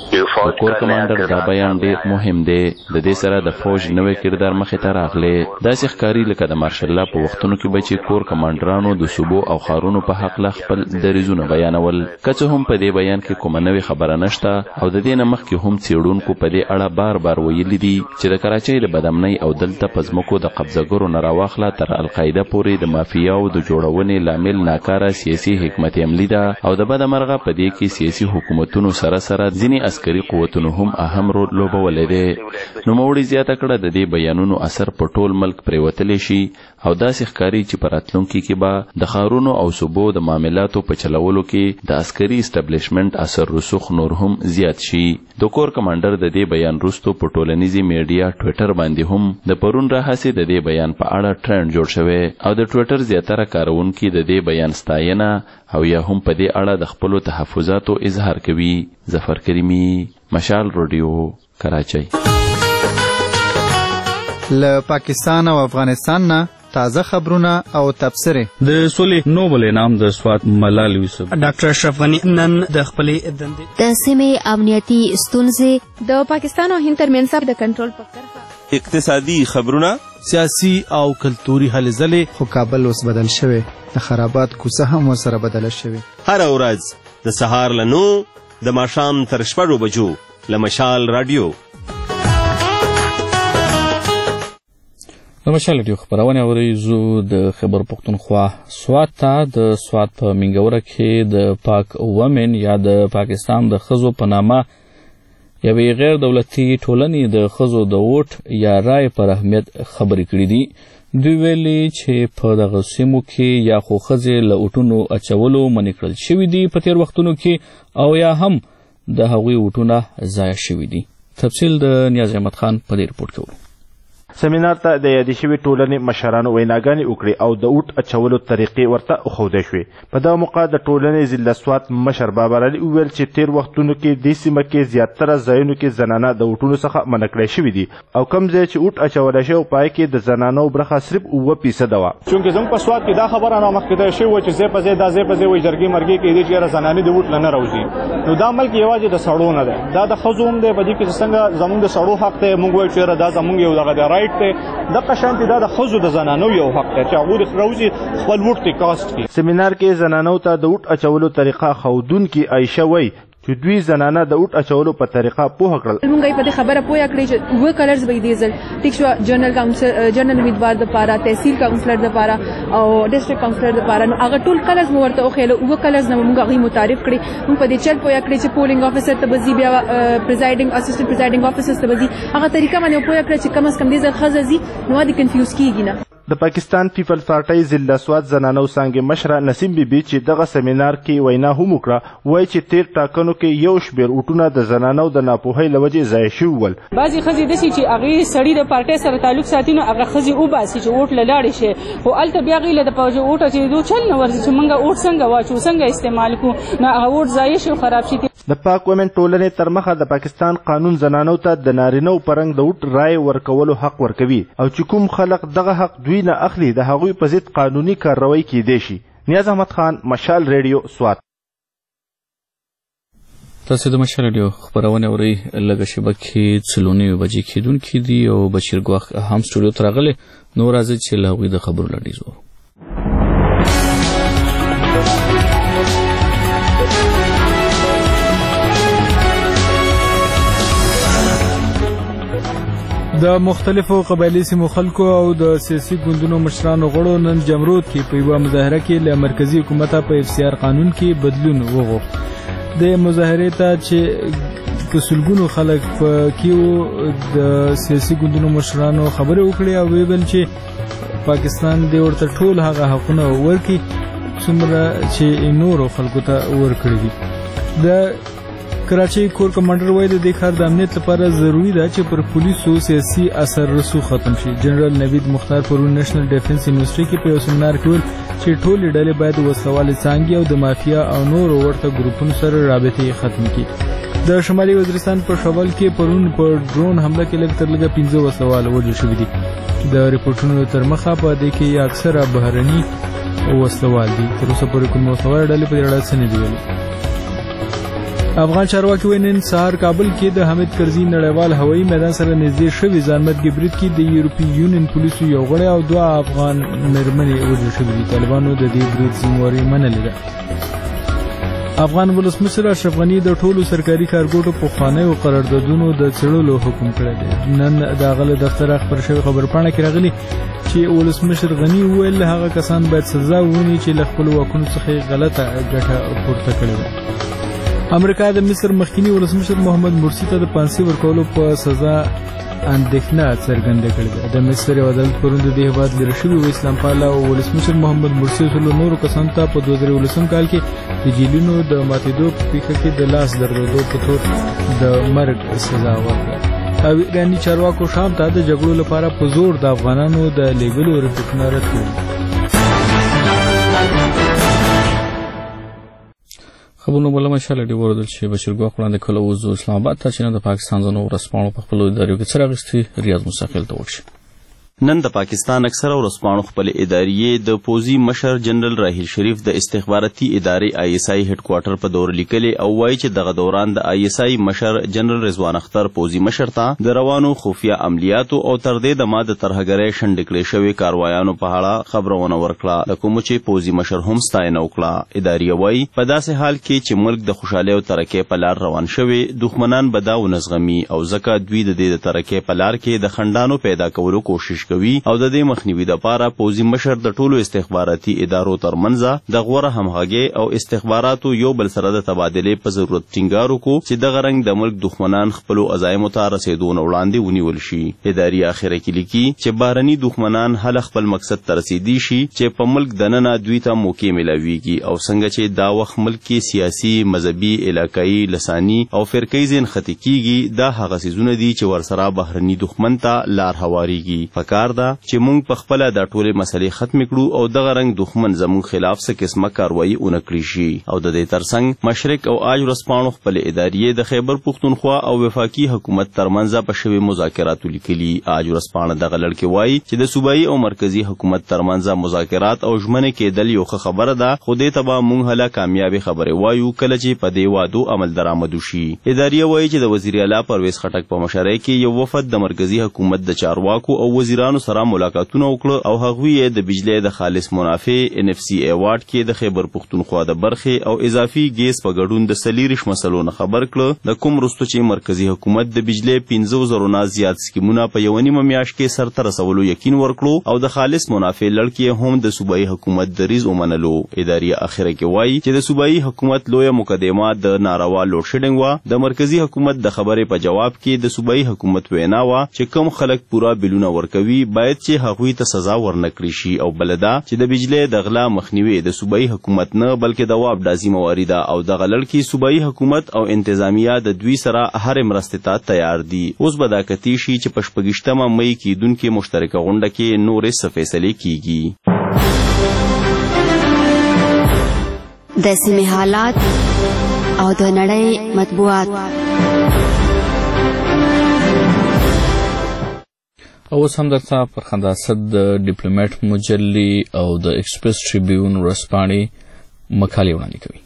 د کور کمانډر دا بیان ډیر مهم دی. د دې سره د فوج نوی کردار مخې ته راغلی. داسې ښکاري لکه د مارشل لا په وختونو کې به چې کور کمانډرانو د صوبو او ښارونو په هکله خپل دریځونه بیانول. که څه هم په دې بیان کې کومه نوې خبره نشته او د دې نه مخکې هم څېړونکو په دې اړه بار بار ویلي دي چې د کراچۍ د بدامنۍ او دلته په ځمکو د قبضهګرو نه راواخله تر القاعده پورې د مافیاو د جوړونې لامل ناکاره سیاسي حکمت عملي ده او د بده مرغه په دې کې سیاسي حکومتونو سره سره ځینې عسکري قوتونو هم اهم رول لوبولی دی. نوموړي زیاته کړه د دې بیانونو اثر په ټول ملک پرېوتلی شي او داسې ښکاري چې په راتلونکي کې به د ښارونو او صوبو د معاملاتو په چلولو کې د عسکري اسټابلیشمنټ اثر رسوخ نور هم زیات شي. د کور کمانډر د دې بیان وروستو په ټولنیزې میډیا ټویټر باندې هم د پرون راهیسې د دې بیان په اړه ټرند جوړ شوی او د ټویټر زیاتره کاروونکي د دې بیان ستاینه او یا هم په دې اړه د خپلو تحفظاتو اظهار کوي. ظفر کریمی، مشال رادیو، کراچۍ. له پاکستان او افغانستان نه تازه خبرونه او تبصرې. د سولې نوبل انعام د سوات ملال یوسف ډاکټر اشرف غنی نن د خپلې دندې د سیمې امنیتي ستونزې د پاکستان او هند ترمنځ د کنټرول په کرښه اقتصادي خبرونه سیاسي او کلتوري هلې ځلې. خو کابل اوس بدل شوی د خرابات کوڅه هم ورسره بدله شوې. هره ورځ د سهار له نو د ماښام تر شپږو بجو له مشال رادیو. د مشال رادیو خبرونه اورئ. زه د خیبر پښتونخوا سوات ته د سوات په منګوره کې د پاک ومن یا د پاکستان د ښځو په نامه یوې غیر دولتي ټولنې د ښځو د ووټ یا رای پر اهمیت خبرې کړې دي. دوی ویلي چې په دغه سیمو کې یا خو ښځې له ووټونو اچولو منع کړل شوي دي په تېر وختونو کې او یا هم د هغوی ووټونه ضایع شوي دي. تفصیل د نیاز احمد خان په دې رپورټ کې. سیمینار ته د یادې شوي ټولنې مشرانو ویناګانې وکړې او د اوټ اچولو طریقې ورته وښودل شوې. په دغه موقع د ټولنې ضلع سوات مشر بابر علي وویل چې تېر وختونو کې دې سیمه کې زیاتره ځایونو کې زنانه د اوټونو څخه منع کړی شوي دي او کوم ځای چې اوټ اچولی شوی پای کې د زنانو برخه صرف اووه فیصده وه. چونکې زموږ په سوات کې دا خبره نه مخکې شوې وه چې ځای په ځای دا ځای په ځای وایي جرګې مرګې کېدې چې یاره زنانې د اوټ له نه راوځي. نو دا ملک یوازې د سړو نه دی، دا د ښځو هم دی. په دې کې چې څنګه زموږ د سړو حق دی موږ وایو چې یاره دا زموږ یو دغه دی رایټ دی. دغه شانتې دا د ښځو د زنانو یو حق دی چې هغوی راوځي خپل ووټ ته کاسټ کړي. سیمینار کې زنانو ته د ووټ اچولو طریقه ښودونکي عایشه وایي چې دوی زنانه د اوټ اچولو په طریقه پوهه کړل. موږ یې په دې خبره پوهه کړې چې اووه کلرز به یې دې ځل ټیک شوه، جنرال کاونسل جنرال امیدوار دپاره، تحصیل کاونسلر دپاره او ډسټرکټ کاونسلر دپاره. نو هغه ټول کلرز مو ورته وښیله، اووه کلرز نه موږ هغوی متعارف کړي. موږ په دې چل پوهه کړې چې پولینګ افیسر ته به ځي، بیا پریزایډینګ اسسټنټ پریزایډینګ افیسرز ته به ځي. هغه طریقه باندې پوهه کړه چې کم از کم دې ځل ښځه ځي نو دې کنفیوز کېږي نه. د پاکستان پیپل پارټۍ ضلع سوات زنانو څانګې مشره نسیم بیبي چې دغه سیمینار کې وینا هم وکړه وایي چې تیر ټاکنو کې یو شمېر اوټونه د زنانو د ناپوهۍ له وجې ضایع شوي ول. بعضې ښځې داسې چې هغې سړي د پارټۍ سره تعلق ساتي نو هغه ښځې وباسي چې اوټ له لاړې شي، خو هلته بیا هغې له د اوټ اچېدو چل نه ورځي چې موږ اوټ څنګه واچو څنګه استعمال کړو نو هغه اوټ ضایع شي او خراب شي. د پاک ومن ټولنې تر مخه د پاکستان قانون زنانو ته د نارینهو په رنګ د وټ رای ورکولو حق ورکوي او چې کوم خلق دغه حق دوی نه اخلي د هغوی په ضد قانوني کارروی کیدی شي. نیاز احمد خان، مشال ریډیو، سوات. تاسو د مشال ریډیو خبرونه اورئ. لږه شیبه کې څلور نیمې بجې کېدونکې دي او بشیر ګواخ هم سټوډیو ته راغلی. نو راځئ چې له هغوی د خبرو لنډیز وو. د مختلفو قبایلي سیمو خلکو او د سیاسي ګوندونو مشرانو غړو نن جمرود کې په یوه مظاهره کې له مرکزي حکومته په اف سی آر قانون کې بدلون وغوښت. د مظاهرې ته چې په سلګونو خلک پکې وو د سیاسي ګوندونو مشرانو خبرې وکړې او ویل چې پاکستان دې ورته ټول هغه حقونه ورکړي څومره چې نورو خلکو ته ورکړي دي. د کراچۍ کور کمانډر وایي د دې کار د امنیت لپاره ضروري ده چې پر پولیسو سیاسي اثر رسوخ ختم شي. جنرال نوید مختار پرون نېشنل ډیفنس یونیورسيټي کې په یو سیمینار کې ویل چې ټولې ډلې باید وسلوالې څانګې او د مافیا او نورو ورته ګروپونو سره رابطې ختم کړي. د شمالي وزیرستان په شوال کې پرون په ډرون حمله کې لږ تر لږه پنځه وسلوال وژل شوي دي. د ریپورټونو تر مخه په دې کې اکثره بهرني وسلوال دي. تر اوسه پورې کوم وسلوال ډلې په دې اړه څه نه دي ویلي. افغان چارواکي وایي نن سهار کابل کې د حامد کرزي نړیوال هوایي میدان سره نږدې شوي ځانمرګي برید کې د یورپي یونین پولیسو یو غړی او دوه افغان مېرمنې وژل شوي دي. طالبانو د دې برید ذمهواري منلې ده. افغان ولسمشر اشرف غني د ټولو سرکاري کارګوټو پخوانیو قراردادونو د څېړلو حکم کړی دی. نن د هغه له دفتره خپره شوې خبرپاڼه کې راغلي چې ولسمشر غني وویل هغه کسان باید سزا وویني چې له خپلو واکونو څخه غلطه ګټه پورته کړې ده. امریکا د مصر مخکینی ولسمشر محمد مرسی ته د پانسي ورکولو په سزا اندېښنه څرګنده کړې ده. د مصر یو عدالت پرون د دې هېواد لیرې شوي اسلام پاله او ولسمشر محمد مرسی څلور نورو کسانو ته په دوه زره یولسم کال کې د جیلونو د ماتېدو په پیښه کې د لاس درلودو په تور د مرګ سزا ورکړه. او ایراني چارواکو شام ته د جګړو لپاره په زور د افغانانو د لیږلو رپورټونه رد کړي. خبرونه بل مشال ډیر وردل چې بشیر ګواخ وړاندې کله وځو اسلام آباد ته چې نه د پاکستان ځنو ورسپانو په خپل ادارو کې څه راغستي. ریاض مستقل ته ورشي. نن د پاکستان اکثره ورسپانو خپل ادارې د پوزي مشر جنرال راحیل شریف د استخباراتي ادارې آی اس آی هډ کوارټر په دور لیکلې او وایي چې دغه دوران د آی اس آی مشر جنرال رضوان اختر پوزي مشر ته د روانو خفیه عملیاتو او تر دې د ماده ترهګرۍ شنډ کړې شوې کاروایانو په اړه خبرونه ورکړه، د کوم چې پوزي مشر هم ستاینه وکړه. ادارې وایي په داسې حال کې چې ملک د خوشحالۍ او ترقۍ په لار روان شوی، دښمنان به دا ونزغمي او ځکه دوی د دې د ترقۍ په لار کې د خنډانو پیدا کولو کوشش کوي او د دې مخنیوي لپاره پوزي مشر د ټولو استخباراتي ادارو ترمنځ د غوره همغږۍ او استخباراتو یو بل سره د تبادلې په ضرورت ټینګار وکړو چې دغه رنګ د ملک دښمنان خپلو عزایمو ته رسېدو نه وړاندې ونیول شي. ادارې اخره کې لیکي چې بهرني دښمنان هله خپل مقصد ته رسېدي شي چې په ملک دننه دوی ته موقع میلاویږي او څنګه چې دا وخت ملک کې سیاسي، مذهبي، علاقایي، لساني او فرقې ځین خطي کیږي، دا هغه څیزونه دي چې ورسره بهرني دښمن ته لار هواریږي. پکار ده چې موږ په خپله دا ټولې مسلې ختمې کړو او دغه رنګ دښمن زموږ خلاف څه قسمه کاروایي ونه کړي شي. او د دې ترڅنګ مشرق او آج ورځپاڼو خپلې ادارې د خیبر پښتونخوا او وفاقي حکومت ترمنځ په شوي مذاکراتو لیکلي. آج ورځپاڼه دغه لړکې وایي چې د صوبایي او مرکزي حکومت ترمنځ مذاکرات او ژمنې کېدل یو ښه خبره ده، خو دې ته به موږ هله کامیابې خبرې وایو کله چې په دې وعدو عمل درآمد وشي. ادارې وایي چې د وزیر اعلی پرویز خټک په مشرۍ کې یو وفد د مرکزي حکومت د چارواکو او وزیرانو سره ملاقاتونه وکړه او هغوی یې د بجلی د خالص منافع ان اف سی ایوارډ کې د خیبر پښتونخوا د برخې او اضافي ګیس په ګډون د څلېرویشت مسلو نه خبر کړه، د کوم وروسته چې مرکزي حکومت د بجلی پنځه زرو نه زیات سکیمونه په یوه نیمه میاشت کې سرته رسولو یقین ورکړو او د خالص منافع لړکې هم د صوبایي حکومت دریځ ومنلو. ادارې اخره کې وایي چې د صوبایي حکومت لویه مقدمه د ناروا لوډ شیډینګ وه. د مرکزي حکومت د خبرې په جواب کې د صوبایي حکومت وینا وه چې کوم خلک پوره بلونه ورکوي باید چې هغوی ته سزا ورنکړي شي او بل دا چې د بجلی د غلا مخنیوي د صوبایي حکومت نه بلکې د واپ ډازي مواري ده او دغه لړکې صوبایي حکومت او انتظامیه د دوی سره هرې مرستې ته تیار دي. اوس به دا کتی شي چې په شپږیشتمه مۍ کېدونکې مشترکه غونډه کې نورې څه فیصلې کیږي. د سیمې حالات او د نړۍ مطبوعات. اوس هم درته پر خنداست د ډیپلوماټ مجلې او د ایکسپریس ټریبیون ورځپاڼې مقالې وړاندې کوي.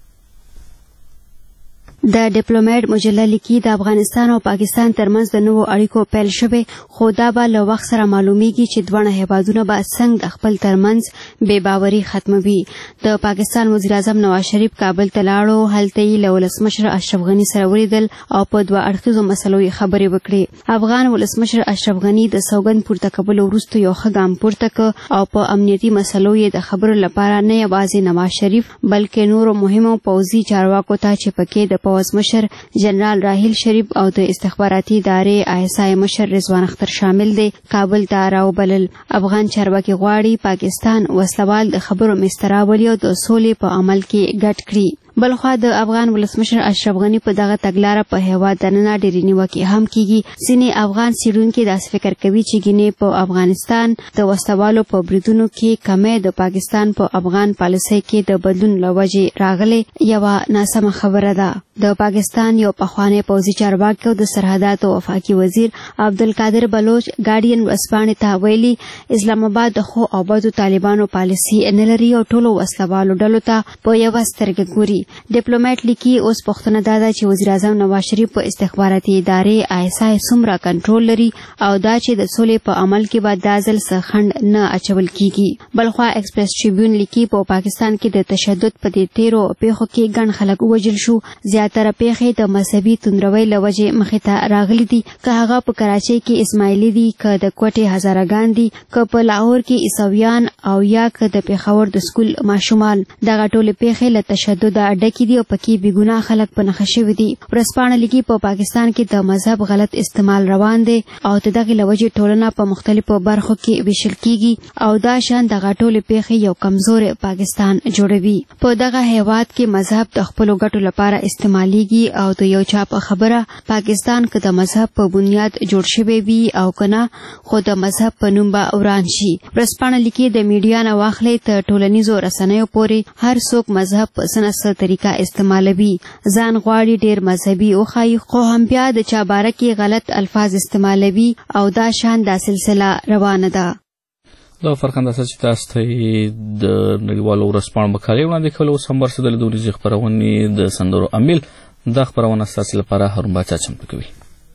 د ډیپلوماټ مجله لیکي د افغانستان او پاکستان ترمنځ د نوو اړیکو پیل شوی، خو دا به له وخت سره معلومیږي چې دواړه هیوادونه به څنګه د خپل ترمنځ بې باوري ختموي. د پاکستان وزیر اعظم نواز شریف کابل ته لاړو، هلته یې له ولسمشر اشرف غني سره ولیدل او په دوه اړخیزو مسلو یې خبرې وکړې. افغان ولسمشر اشرف غني د سوګند پورته کولو وروسته یو ښه ګام پورته کړ او په امنیتي مسلو یې د خبرو لپاره نه یوازې نواز شریف بلکې نورو مهمو پوځي چارواکو ته چې پکې د پوځ مشر جنرال راحیل شریف او د استخباراتي ادارې آی اس آی مشر رضوان اختر شامل دي کابل ته راوبلل. افغان چارواکي غواړي پاکستان وسلوال د خبرو مستراولي او د سولې په عمل کې ګډ کړي. بلخوا د افغان ولسمشر اشرف غني په دغه تګلاره په هیواد دننه ډېرې نیوکې هم کیږي. ځینې افغان څېړونکي داسې فکر کوي چې ګینې په افغانستان د وسلوالو په بریدونو کې کمی د پاکستان په افغان پالیسۍ کې د بدلون له وجې راغلی یوه ناسمه خبره ده. د پاکستان یو پخوانی پوځي چارواکی او د سرحداتو وفاقي وزیر عبدالقادر بلوچ ګارډین ورځپاڼې ته ویلي اسلام آباد د ښو او بدو طالبانو پالیسي نه لري او ټولو وسلوالو ډلو ته په یوه سترګه ګوري. ډیپلوماټ لیکي اوس پوښتنه دا ده چې وزیر اعظم نواز شریف په استخباراتي ادارې آی اس آی څومره کنټرول لري او دا چې د سولې په عمل کې به دا ځل څه خنډ نه اچول کیږي. بلخوا ایکسپریس ټریبیون لیکي په پاکستان کې د تشدد په دې تیرو پیښو کې ګڼ خلک ووژل شو. زیاتره پیښې د مذهبي توندروۍ له وجې مخې ته راغلي دي، که هغه په کراچۍ کې اسماعیلي دي، که د کوټې هزارهګان دي، که په لاهور کې عیسویان او یا که د پېښور د سکول ماشومان. دغه ټولې پیښې له تشدد ډکې دي او پکې بې ګناه خلک په نښه شوي دي. ورځپاڼه لیکي په پاکستان کې د مذهب غلط استعمال روان دی او د دغې له وجې ټولنه په مختلفو برخو کې ویشل کیږي او دا شان دغه ټولې پیښې یو کمزورې پاکستان جوړوي. په دغه هیواد کې مذهب د خپلو ګټو لپاره استعمالیږي او د یو چا په خبره پاکستان که د مذهب په بنیاد جوړ شوی وي او که نه خو د مذهب په نوم به وران شي. ورځپاڼه لیکي د میډیا نه واخلئ تر ټولنیزو رسنیو پورې هر څوک مذهب په څه نه څه طریقه استعمالوي. ځان غواړي ډېر مذهبي وښایي خو هم بیا د چا باره کې غلط الفاظ استعمالوي او دا شان دا سلسله روانه ده. دا فرخنده چې تاسو ته د نړیوالو ورځپاڼو مقالې وړاندې کول اوس هم ورسېدلې د ورځې خپرونې د سندرو امیل. دا خپرونه ستاسو لپاره هارون باچا چمتو کوي.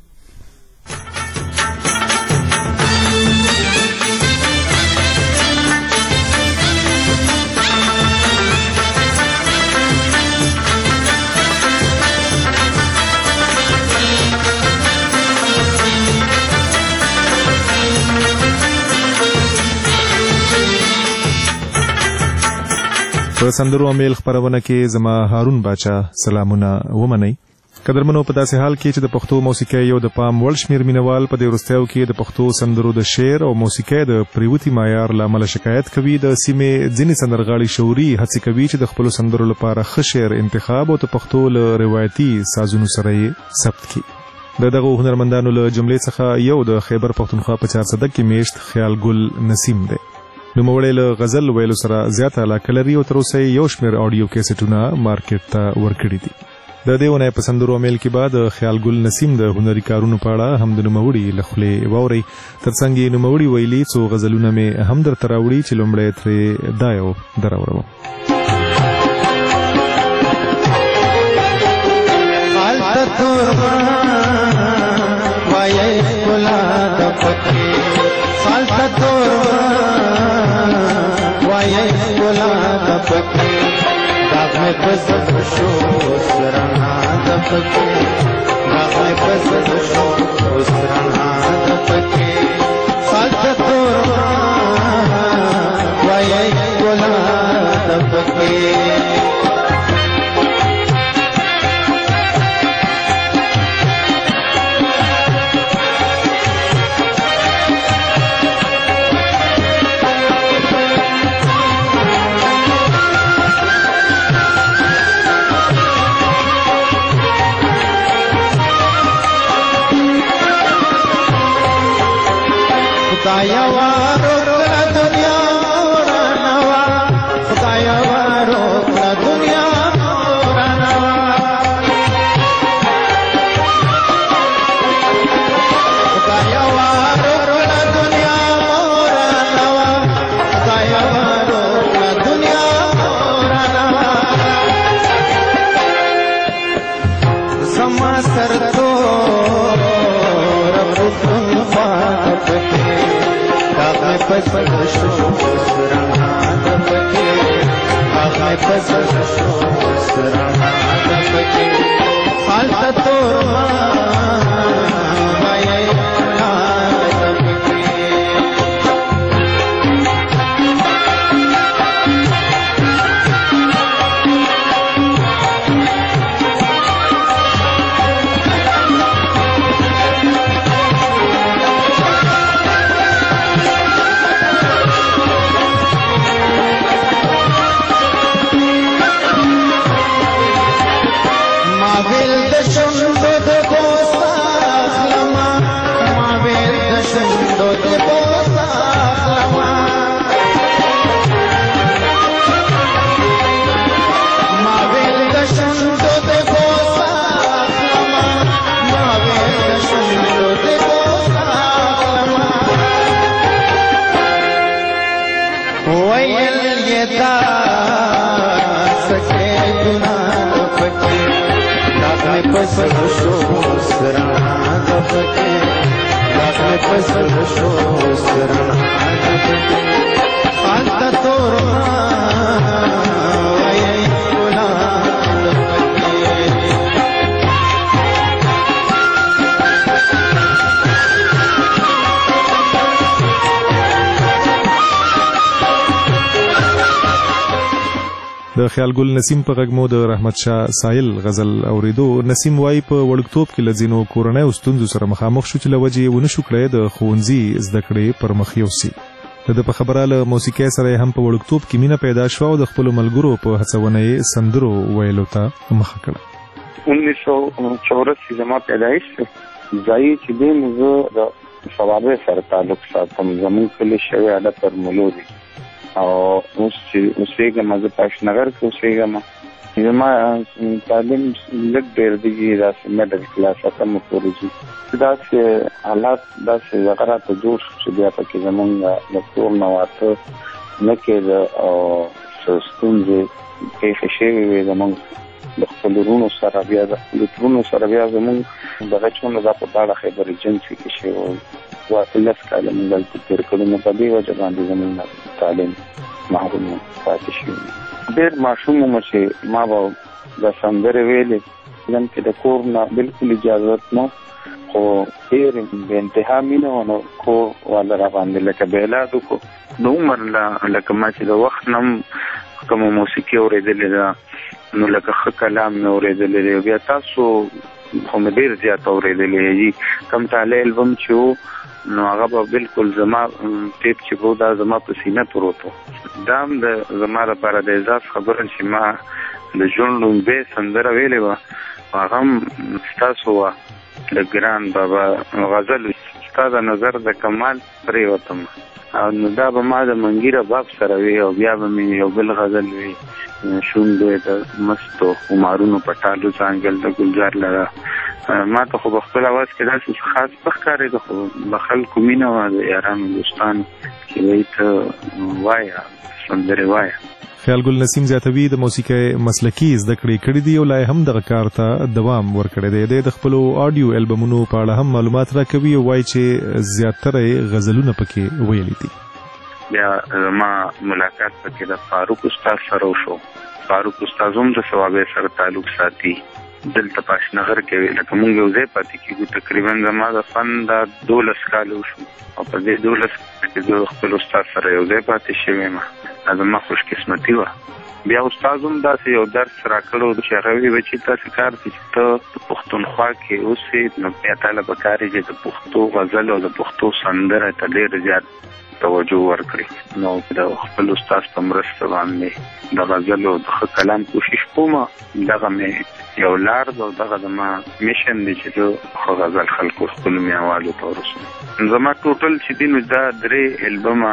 په سندرو امیل خپرونه کې زما هارون باچا سلامونه ومنئ. قدرمنو په داسې حال کې چې د پښتو موسیقۍ یو د پام وړ شمېر مینوال په دې وروستیو کې د پښتو سندرو د شعر او موسیقۍ د پریوتي معیار له امله شکایت کوي، د سیمې ځینې سندرغاړي شعوري هڅې کوي چې د خپلو سندرو لپاره ښه شعر انتخاب او د پښتو له روایتي سازونو سره یې ثبت کړي. د دغو هنرمندانو له جملې څخه یو د خیبر پښتونخوا په چارسده کې میشت خیال ګل نسیم دی. نوموړی له غزل ویلو سره زیاته علاقه لري او تر اوسه یو شمېر آډیو کیسټونه مارکیټ ته ورکړي دي. د دې اونۍ په سندرو امیل کې به د خیال ګل نسیم د هنري کارونو په اړه هم د نوموړي له خولې واورئ. تر څنګ یې نوموړي ویلي څو غزلونه مې هم درته راوړي چې لومړی ترې دا یو دراوړم. दाग में पसंद शो सरना दपके दाग में पसंद शो सरना दपके साथ तो वाये गोला दपके پسر شو سرنا دپکے خالتا تورما مائے پسر شو سرنا دپکے لاس میں پسر شو سرنا دپکے خالتا تورما وائے گلا د خیال ګل نسیم په غږ مو د رحمت شاه سایل غزل اوریدو. نسیم وای په وړکتوب کې لځینو کورنۍ او ستونزو سره مخامخ شو چې لوجې ونه شو کړی د ښوونځي زده کړې پر مخ یوسي. د په خبره له موسیقۍ سره هم په وړکتوب کې مینه پیدا شو او د خپل ملګرو په هڅونه یې سندرو ویلو ته مخه کړه. انیس سو چوراسی زما پیدایش ځای چې دی نو زه د سوابه سره تعلق ساتم. زمونږ کلی شوی اډه پر ملو دی او اوس چې اوسېږم زه په اشنغر کې اوسېږم. زما تعلیم لږ ډېر دی داسې میډل کلاس اتم پورې ځي. داسې حالات داسې هغه راته جوړ شو چې بیا پکې زمونږ د کور نه واته نه کېده او څه ستونزې پېښې شوې وې زمونږ د خپلو وروڼو سره. بیا د خپلو ترونو سره بیا زمونږ دغه چونه دا په داړه خیبر ایجنسي کې شوی وو. واته لس کاله مونږ دلته تېر کړي نو په دې وجه باندې زمونږ تعلیم محروم پاتې شوي. ډېر ماشوم وم چې ما به د سندرې ویلې علم کې د کور نه بلکل اجازت نه خو ډېر بې انتها مینه وه نو کور والا را باندې لکه بېلاد وکړو. د عمر له لکه ما چې د وخت نه هم کومه موسیقي اورېدلې ده نو لکه ښه کلام مې اورېدلی دی. بیا تاسو خو مې ډېر زیات اورېدلی دي. کوم طالع البم چې و نو هغه به بالکل زما ټیپ چې و دا زما په سینه پروت و. دا هم د زما لپاره د اعزاز خبره چې ما د ژوند لومبۍ سندره ویلې وه هغه هم ستاسو وه د ګران بابا غزل. ستا د نظر د کمال پرېوتم او نو دا به ما د منګیره باب سره وي او بیا به مې یو بل غزل وي شونډې د مستو عمرونو په ټالو ځانګل د ګلزار لره. ما ته خو په خپل اواز کې داسې خاص په ښکارېده خو د خلکو مینه وه د یارانو دوستانو چې وایي ته وایه سندرې وایه. خیال ګل نسیم زیاتوي د موسیقۍ مسلکي زده کړې کړې دي او لا هم دغه کار ته دوام ورکړی دی. د خپلو آډیو البمونو په اړه هم معلومات راکوي او وایي چې زیاتره یې غزلونه پکې ویلي دي. بیا زما ملاقات پکې د فاروق استاد سره وشو. فاروق استاد هم د ثوابې سره تعلق ساتي. دلته په اشنغر کې لکه مونږ یو ځای پاتې کېږو. تقریبا زما د فن دا دولس کاله وشو او په دې دولس کې زه خپل استاد سره یو ځای پاتې شوی یم. دا زما خوش قسمتي وه. بیا استاد هم داسې یو درس راکړو چې هغه ویل چې تاسې کار دی چې ته په پښتونخوا کې اوسې نو بیا تاله پکار دی چې د پښتو غزل او د پښتو سندره ته ډېر زیات توجه ورکړي. نو د خپل استاد په مرسته باندې د غزل او د ښه کلام کوشش کوم. دغه مې یو لار ده او دغه زما میشن دی چې زه ښه غزل خلکو خپلو مینوالو ته ورسوم. زما ټوټل چې دی نو دا درې البمه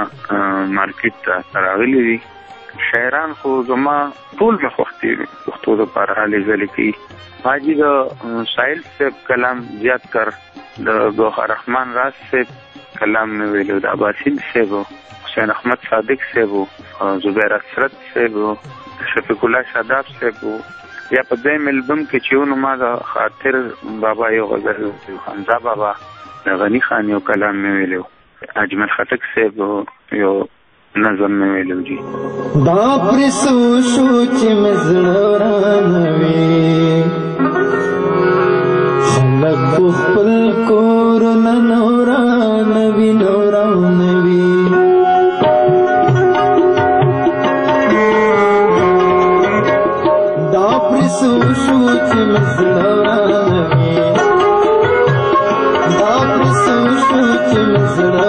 مارکیټ ته راغلي دي. شاعران خو زما ټول مې خوښ دي پښتو دپاره هلې ځلې کوي. حاجي د سایل صاحب کلام زیات کر، د ګوهر رحمان راز صاحب کلام مې ویلو، د عباسین صاحب، حسین احمد صادق صاحب، زبیر اسرت صاحب، شفیق الله شاداب صاحب. یا په دویم البم کې چې نو ما د خاطر بابا یو غزل، حمزه بابا، د غنی خان یو کلام مې ویلو، اجمل خټک صاحب یو نظم مې ویلو جی دا پرسو شو چې مزړه رانوي خلک خپل کورونه نورانوي نورانوي دا پرسو شو چې مزړه رانوي دا پرسو شو چې مزړه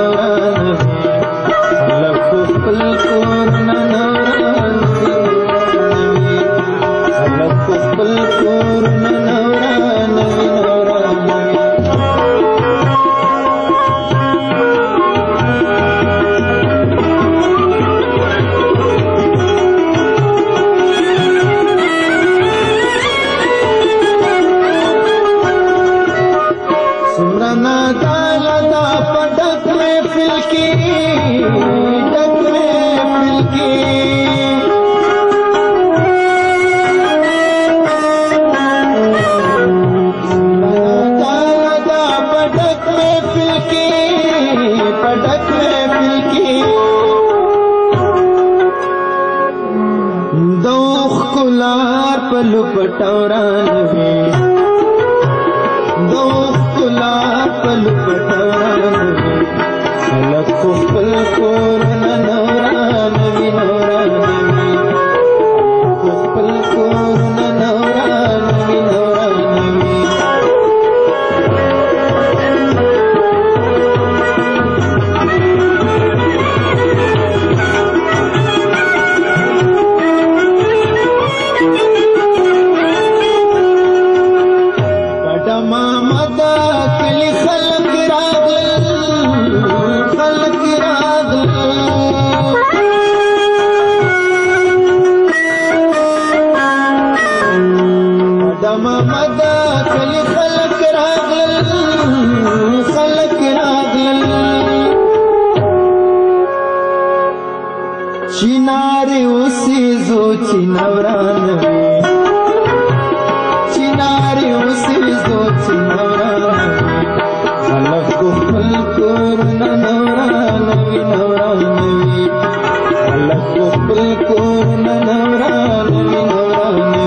पटौरानवी दो कुला पल पटौरानवी लखो पल कोरन नौरानवी नौरानवी पल कोरन नौरानवी नौरानवी चिनारे उसी जो चिनवरानवी चिनारे उसी जो चिनवरानवी अलग को फल कोरन नवरानवी नवरानवी अलग को फल कोरन नवरानवी नवरानवी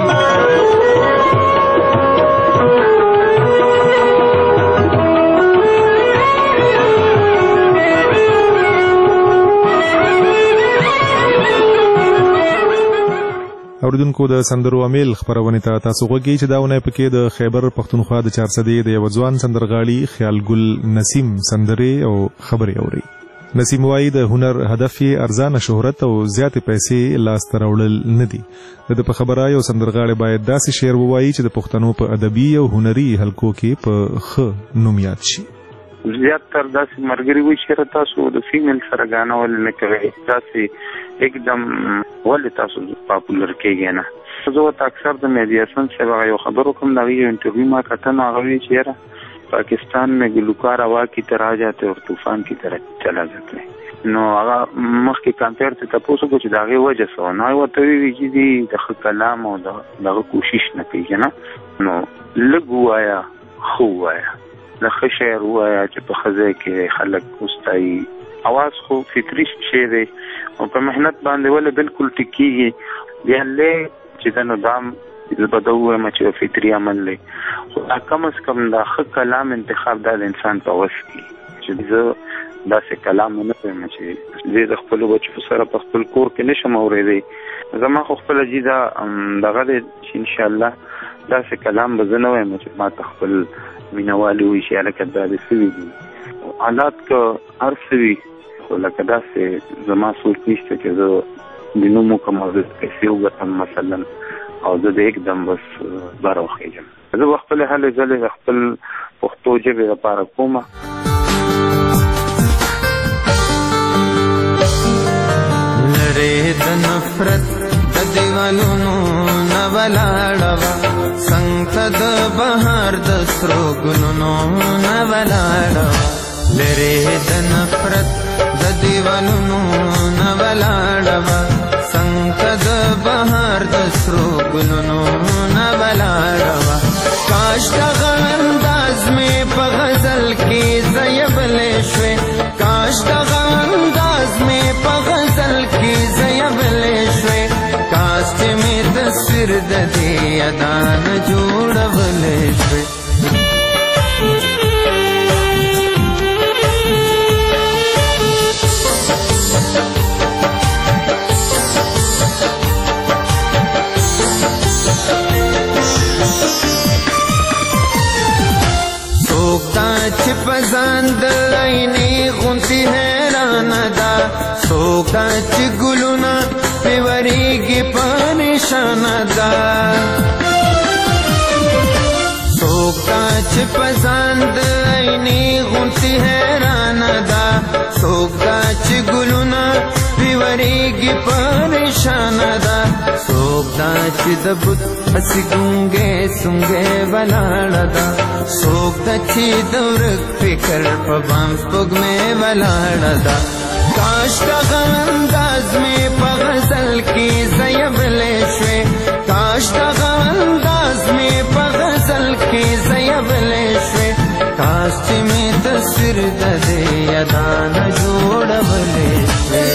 اوریدونکو د سندرو امیل خبرونه ته تاسو غوږی چې داونه پکې د خیبر پختونخوا د چار صدې د یو ځوان سندرغاړي خیال ګل نسیم سندرې او خبرې اوري. نسیم وايي د هنر هدف یې ارزانه شهرت او زیاتې پیسې لاس ته راوړل نه دي. د په خبره یو سندرغاړي باید داسې شعر ووایي چې د پښتنو په ادبي او هنري حلقو کې په ښه نوم یاد شي. زیات تر داسې مرګري وي چې تاسو د فیمیل سره غاڼه ول نه کوي تاسو एकदम ولې تاسو پاپولر کېږئ نه. زه ورته اکثر د میډیاسن سره یو خبرو کوم دا یو انټرویو ما کتن هغه وی چې پاکستان میں گلوکار हवा की तरह आ जाते और तूफान की तरह चला जाते نو هغه مخکې کمپیر ته تاسو کو چې دا غي وجه سو نه وته وی چې دی د کلام او دغه کوشش نه کوي نه نو لګوایا خو وایا د خشیر وایا چې په خزه کې خلک واستای اواز خو فطری شی دی او په مهنت باندې ول بالکل ټکیږي بیا له چې د نظام زبدوه مچ فطری عمل له خو کم از کم د خ کلام انتخاب د انسان په وس کې چې زه داسې کلام نه وایم چې زه د خپل بچو سره په خپل کور کې نشم اورېدی زما خو خپل جیدا دغه چې ان شاء الله داسې کلام به زه نه وایم چې ما خپل مینوالي وي چې الکه د دې سوي دي حالات که هر سوي خو لکه داسې زما سوچ نشته چې زه د نومو کوم د پیسې وګټم مثلا او زه د एकदम بس بار وخېږم زه خپل حال ځلې خپل پښتو ژبې لپاره کومه لره د نفرت د دیوالونو نه ولاړوا څنګه د بهار د سرو ګلونو نه ولاړوا لره د نفرت د دیوالونو نه ولاړوا څنګه د بهار د سرو ګلونو نه ولاړوا کاش دغه انداز مې په غزل کې زیبلې شوې کاش دغه انداز مې په تصویر د دې ادان جوړولې شوې چې پزان د عینې غونتی حیران ده څوک دا چې ګلونه پې ورېږي پریشان ده څوک دا چې پزان د عینې غونتی حیران ده څوک دا چې ګلونه پې ورېږي پریشان ده څوک دا چې د بت هسې ګونګې سونګې ولاړه ده څوک دا چې د ورک فکر په بام سپوږمۍ ولاړه ده کاش دغه انداز مې په غزل کې زیبلی شوې کاش دغه انداز مې په غزل کې زیبلی شوې کاش چې مې تصویر د دې یادانه جوړولی شوې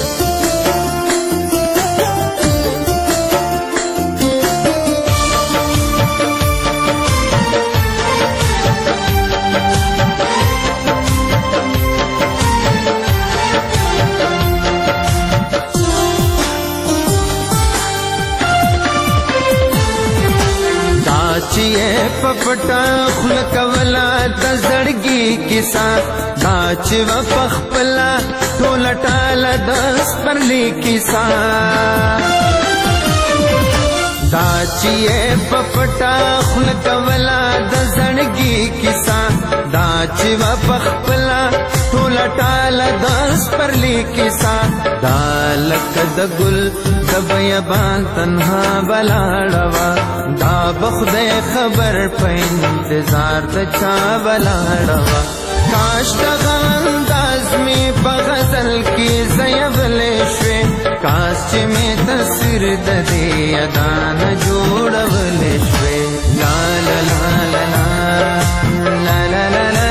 چې پپټا خل کولا د زړګي کیسا دا چې و پخپلا ټول ټاله د سپرلی کیسا دا چې پپټا خل کولا د زړګي کیسا دا چې و پخپلا ټول ټاله د سپرلی کیسا دا لکه د ګل د بیابان تنها ولاړه دا بخدای خبر په انتظار د چا ولاړه کاش دغه انداز مې په غزل کې زیبلی شوې کاش چې مې تصویر د دې ادانه جوړولی شوې لا لا لا لا لا لا لا لا لا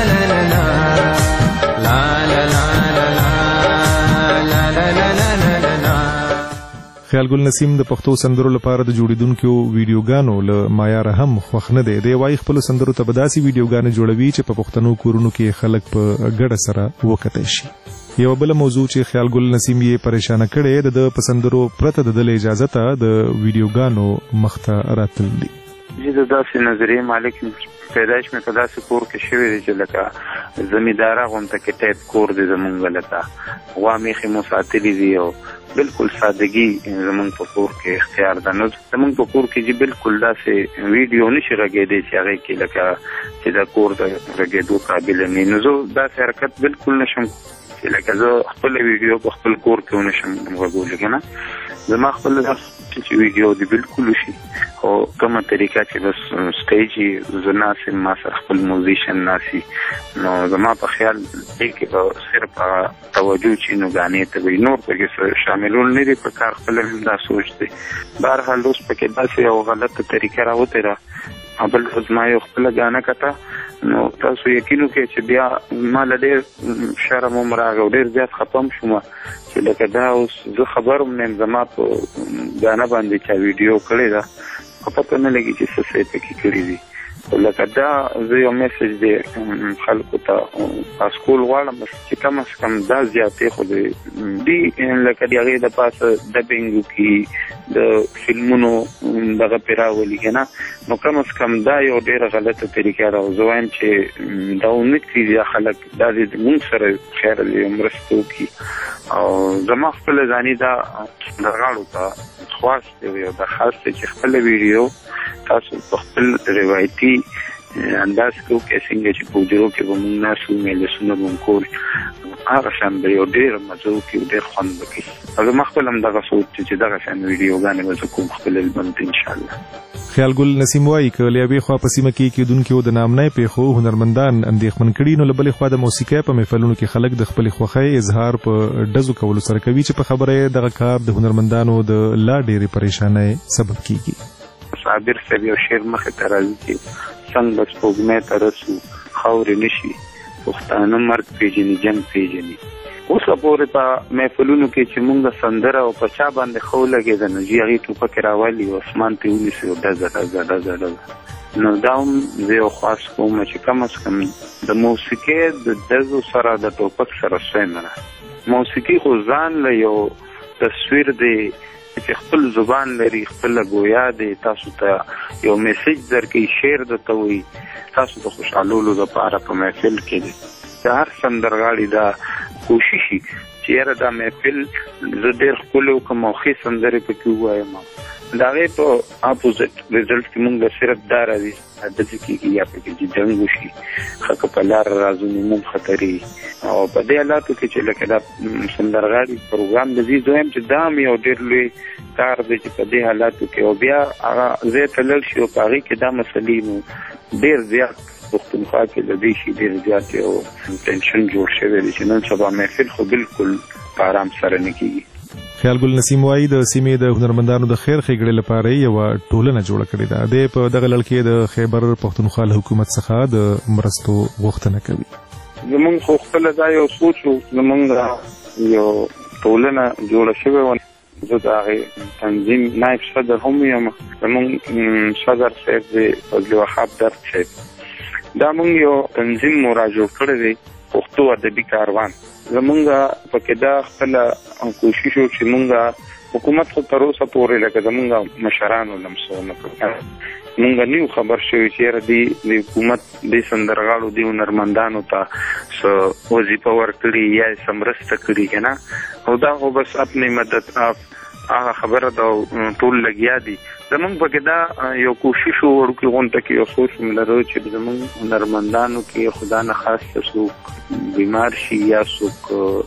خیال ګل نسیم د پښتو سندرو لپاره د جوړیدونکو ویډیوګانو له معیار هم خوښ نه دی دی وایي خپل سندرو ته به داسې ویډیوګانې جوړوي چې په پښتنو کورونو کې خلک په ګډه سره وکتلی شي یوه بله موضوع چې خیال ګل نسیم یې پریشانه کړې د د په سندرو پرته د ده له اجازه ته د ویډیوګانو مخته راتلل دي زه د داسې نظریې مالک پیدایش مې په داسې کور کې شوی دی چې لکه زمینداره غونته کې ټایپ کور دی زمونږ لکه غوا میخې مو ساتلي دي او بالکل سادگی زمونږ په کور کې اختیار ده نو زمونږ په کور کې چې بالکل داسې ویډیو نشي غږېدی چې هغې کې لکه چې د کور د غږېدو قابل نه نو زه داسې حرکت بالکل نشم چې لکه زه خپله ویډیو په خپل کور کې ونشم غږولی که نه زما خپل چې ویډیو دی بالکل وشي او کومه طریقه چې بس سټیج زه ناست یم ما سره خپل موزیشن ناست نو زما په خیال دی کې به صرف هغه توجه چې نو ګانې ته وي نور پکې شاملول نه دي په کار خپله هم دا سوچ دی بهرحال اوس پکې داسې یو غلطه طریقه راوتېده بل ورځ ما یو خپله ګانه کته نو تاسو یقین وکړئ چې بیا ما له ډېر شرم هم راغی او ډېر زیات خفه هم شوم چې لکه دا اوس زه خبر هم نه یم زما په ګانه باندې چا ویډیو کړې ده خو پته نه لګي چې څه څه پکې کړي دي لکه دا زه یو میسج دی خلکو ته پاسکول غواړم چې کم از کم دا زیاتې خو دی دي لکه د هغې د پاسه ډبینګ وکړي د فلمونو دغه پرې راولي که نه نو کم از کم دا یو ډېره غلطه طریقه ده او زه وایم چې دا امید کړي دا خلک دا دې مونږ سره خیر دی مرسته وکړي او زما خپله ځاني دا درغاړو ته خواست دی او درخواست دی چې خپله ویډیو تاسو په خپل روایتي انداز کې وکړئ څنګه چې په حجرو کې به مونږ ناست وو مجلسونه به مو کول هغه شان به یو ډېر مزه وکړي او ډېر خوند به کوي او زما خپل هم دغه سوچ دی چې دغه شان ویډیوګانې به زه کوم خپل البم ته انشاءالله خیال ګل نسیم وایي که له یوې خوا په سیمه کې کېدونکو د نامنۍ پیښو هنرمندان اندېښمن کړي نو له بلې خوا د موسیقۍ په محفلونو کې خلک د خپلې خوښۍ اظهار په ډزو کولو سره کوي چې په خبره یې دغه کار د هنرمندانو د لا ډېرې پریشانۍ سبب کیږي صابر صاحب یو شعر مخې ته راځي چې څنګه به سپوږمۍ ته رسو خاورې نشي پښتانه مرګ پیژني جنګ پیژني اوس پورې په محفلونو کې چې موږ سندره او په چا باندې خو لګېده نو جی هغې ټوپک راولي او اسمان ته ونیسي او ډزه ډزه ډزه ډزه نو دا هم زه یو خواست کوم چې کم از کم د موسیقۍ د ډزو سره د ټوپک سره سوی نه ده موسیقي خو ځان له یو تصویر دی چې خپل زبان لري خپل گویا دی تاسو ته یو میسج درکې شعر درته وایي تاسو د خوشحالولو دپاره په محفل کې دی د هر سندرغاړي دا کوشش وي چې یاره دا محفل زه ډېر ښکلی وکړم او ښې سندرې پکې ووایم د هغې په اپوزټ رزلټ کې مونږ صرف دا راځي داسې کېږي یا پکې چې جنګ وشي ښه که په لاره راځو نو موږ خطرې او په دې حالاتو کې چې لکه دا سندرغاړي پروګرام د دې دویم چې دا هم یو ډېر لوی کار دی چې په دې حالاتو کې او بیا هغه ځای ته لاړ شي او په هغې کې دا مسلې نو ډېر زیات پښتونخوا کې د دې شي ډېر زیات یو ټینشن جوړ شوی دی چې نن سبا محفل خو بالکل په آرام سره نه کېږي خیال ګل نسیم وایي د سیمې د هنرمندانو د خیر ښېګړې لپاره یوه ټولنه جوړه کړې ده دی په دغه لړ کې د خیبر پښتونخوا له حکومت څخه د مرستو غوښتنه کوي زمونږ خو خپله دا یو سوچ و زمونږ یو ټولنه جوړه شوې وه زه د هغې تنظیم نایب صدر هم یم زمونږ صدر صاحب دی فضل وهاب درد صاحب دا مونږ یو تنظیم مو را جوړ کړی دی پښتو ادبي کاروان زمونږ پکې دا خپله کوشش و چې مونږ حکومت خو تر اوسه پورې لکه زمونږ مشرانو نه م څه ونه کړل مونږ نه یو خبر شوي چې یاره دې د حکومت دې سندرغاړو دې هنرمندانو ته څه وظیفه ورکړي یا یې څه مرسته کړي که نه او دا خو بس اپنې مدد هغه خبره ده ټول لګیا دي زمونږ پکې دا یو کوشش و وړوکې غونډه کې یو سوچ م لرو چې زمونږ هنرمندانو کې خدا نه خاص څوک بیمار شي یا څوک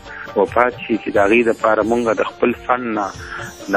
وفات شي چې د هغې دپاره مونږ د خپل فن نه د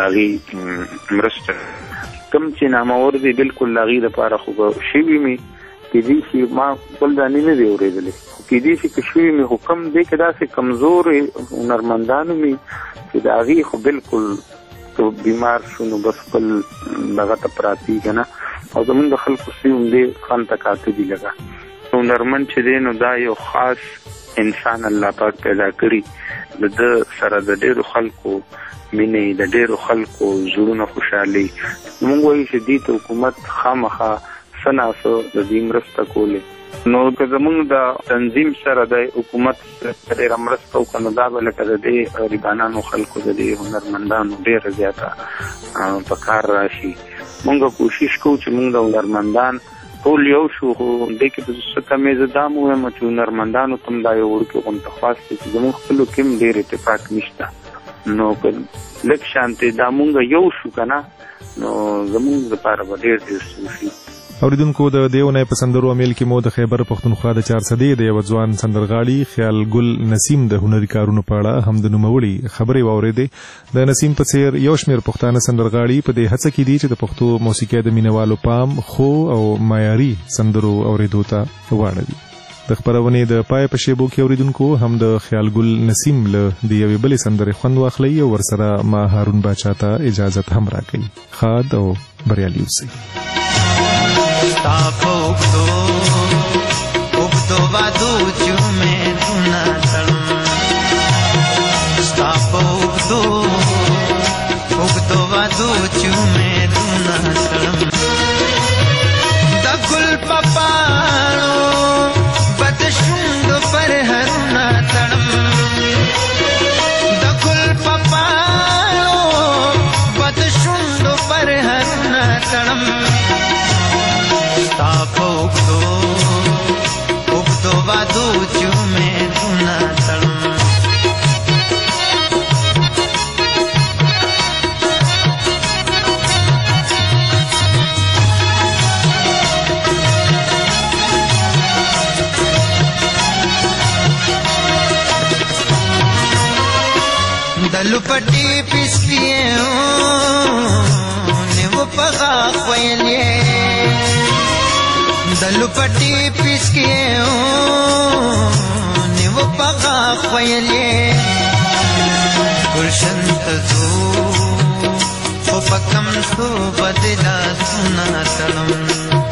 هغې مرسته کوم چې نامور دي بالکل د هغې دپاره خو به شوي مې کېدای شي ما بل دانې نه دی اورېدلی خو کېدای شي که شوي مې خو کم دی که داسې کمزورې هنرمندانو مې چې د هغې خو بالکل تو بیمار شو نو بس خپل دغه ته پراته که نه او زمونږ د خلکو سوی همدې فن ته کاته دي لږه هنرمند چې دی نو دا یو خاص انسان الله پاک پیدا کړي د ده سره د ډېرو خلکو مینې د ډېرو خلکو زړونه خوشحالي موږ وایو چې دې ته حکومت خامخا څه ناڅه د دې مرسته کولې نو که زمونږ د تنظیم سره د حکومت ډېره مرسته وکړه نو دا به لکه د دې غریبانانو خلکو د دې هنرمندانو ډېره زیاته په کار راشي مونږ کوشش کوو چې مونږ د هنرمندان ټول یو شو خو دې کې به څه کمې زه دا م ووایم چې هنرمندانو ته هم دا یو وړوکې غونډه خواست دی چې زمونږ خپلو کې هم ډېر اتفاق نشته نو که لږ شانتې دا مونږ یو شو که نه نو زمونږ دپاره به ډېر ډېر څه وشي اوریدونکو د دې اونۍ په سندرو امیل کې مو د خیبر پښتونخوا د چارسدې د یوه ځوان سندرغاړي خیال ګل نسیم د هنري کارونو په اړه هم د نوموړي خبرې واورېدې د نسیم په څېر یو شمېر پښتانه سندرغاړي په دې هڅه کې دي چې د پښتو موسیقۍ د مینوالو پام خو او معیاري سندرو اورېدو ته واړوي د خپرونې د پای په شیبو کې اوریدونکو هم د خیال ګل نسیم له د یوې بلې سندرې خوند واخلئ او ورسره ما هارون باچا ته اجازت هم راکوي ښاد او بریالي اوسئ ताप उगदो उगदो वादू चुमे दुना तड़म ताप उगदो उगदो वादू चुमे दुना तड़म दगुल पपाणो बदशुंड पर हरुना तड़म दगुल पपाणो बदशुंड पर हरुना तड़म ताप उगदो उगदो वादू चुमे दुना तड़म दलु पट्टी पिसलिए ने वो पगा कोयलिए दलु पट्टी पिसलिए ने वो पगा कोयलिए गुलशन तजो वो पकम तो बदला सुना तड़म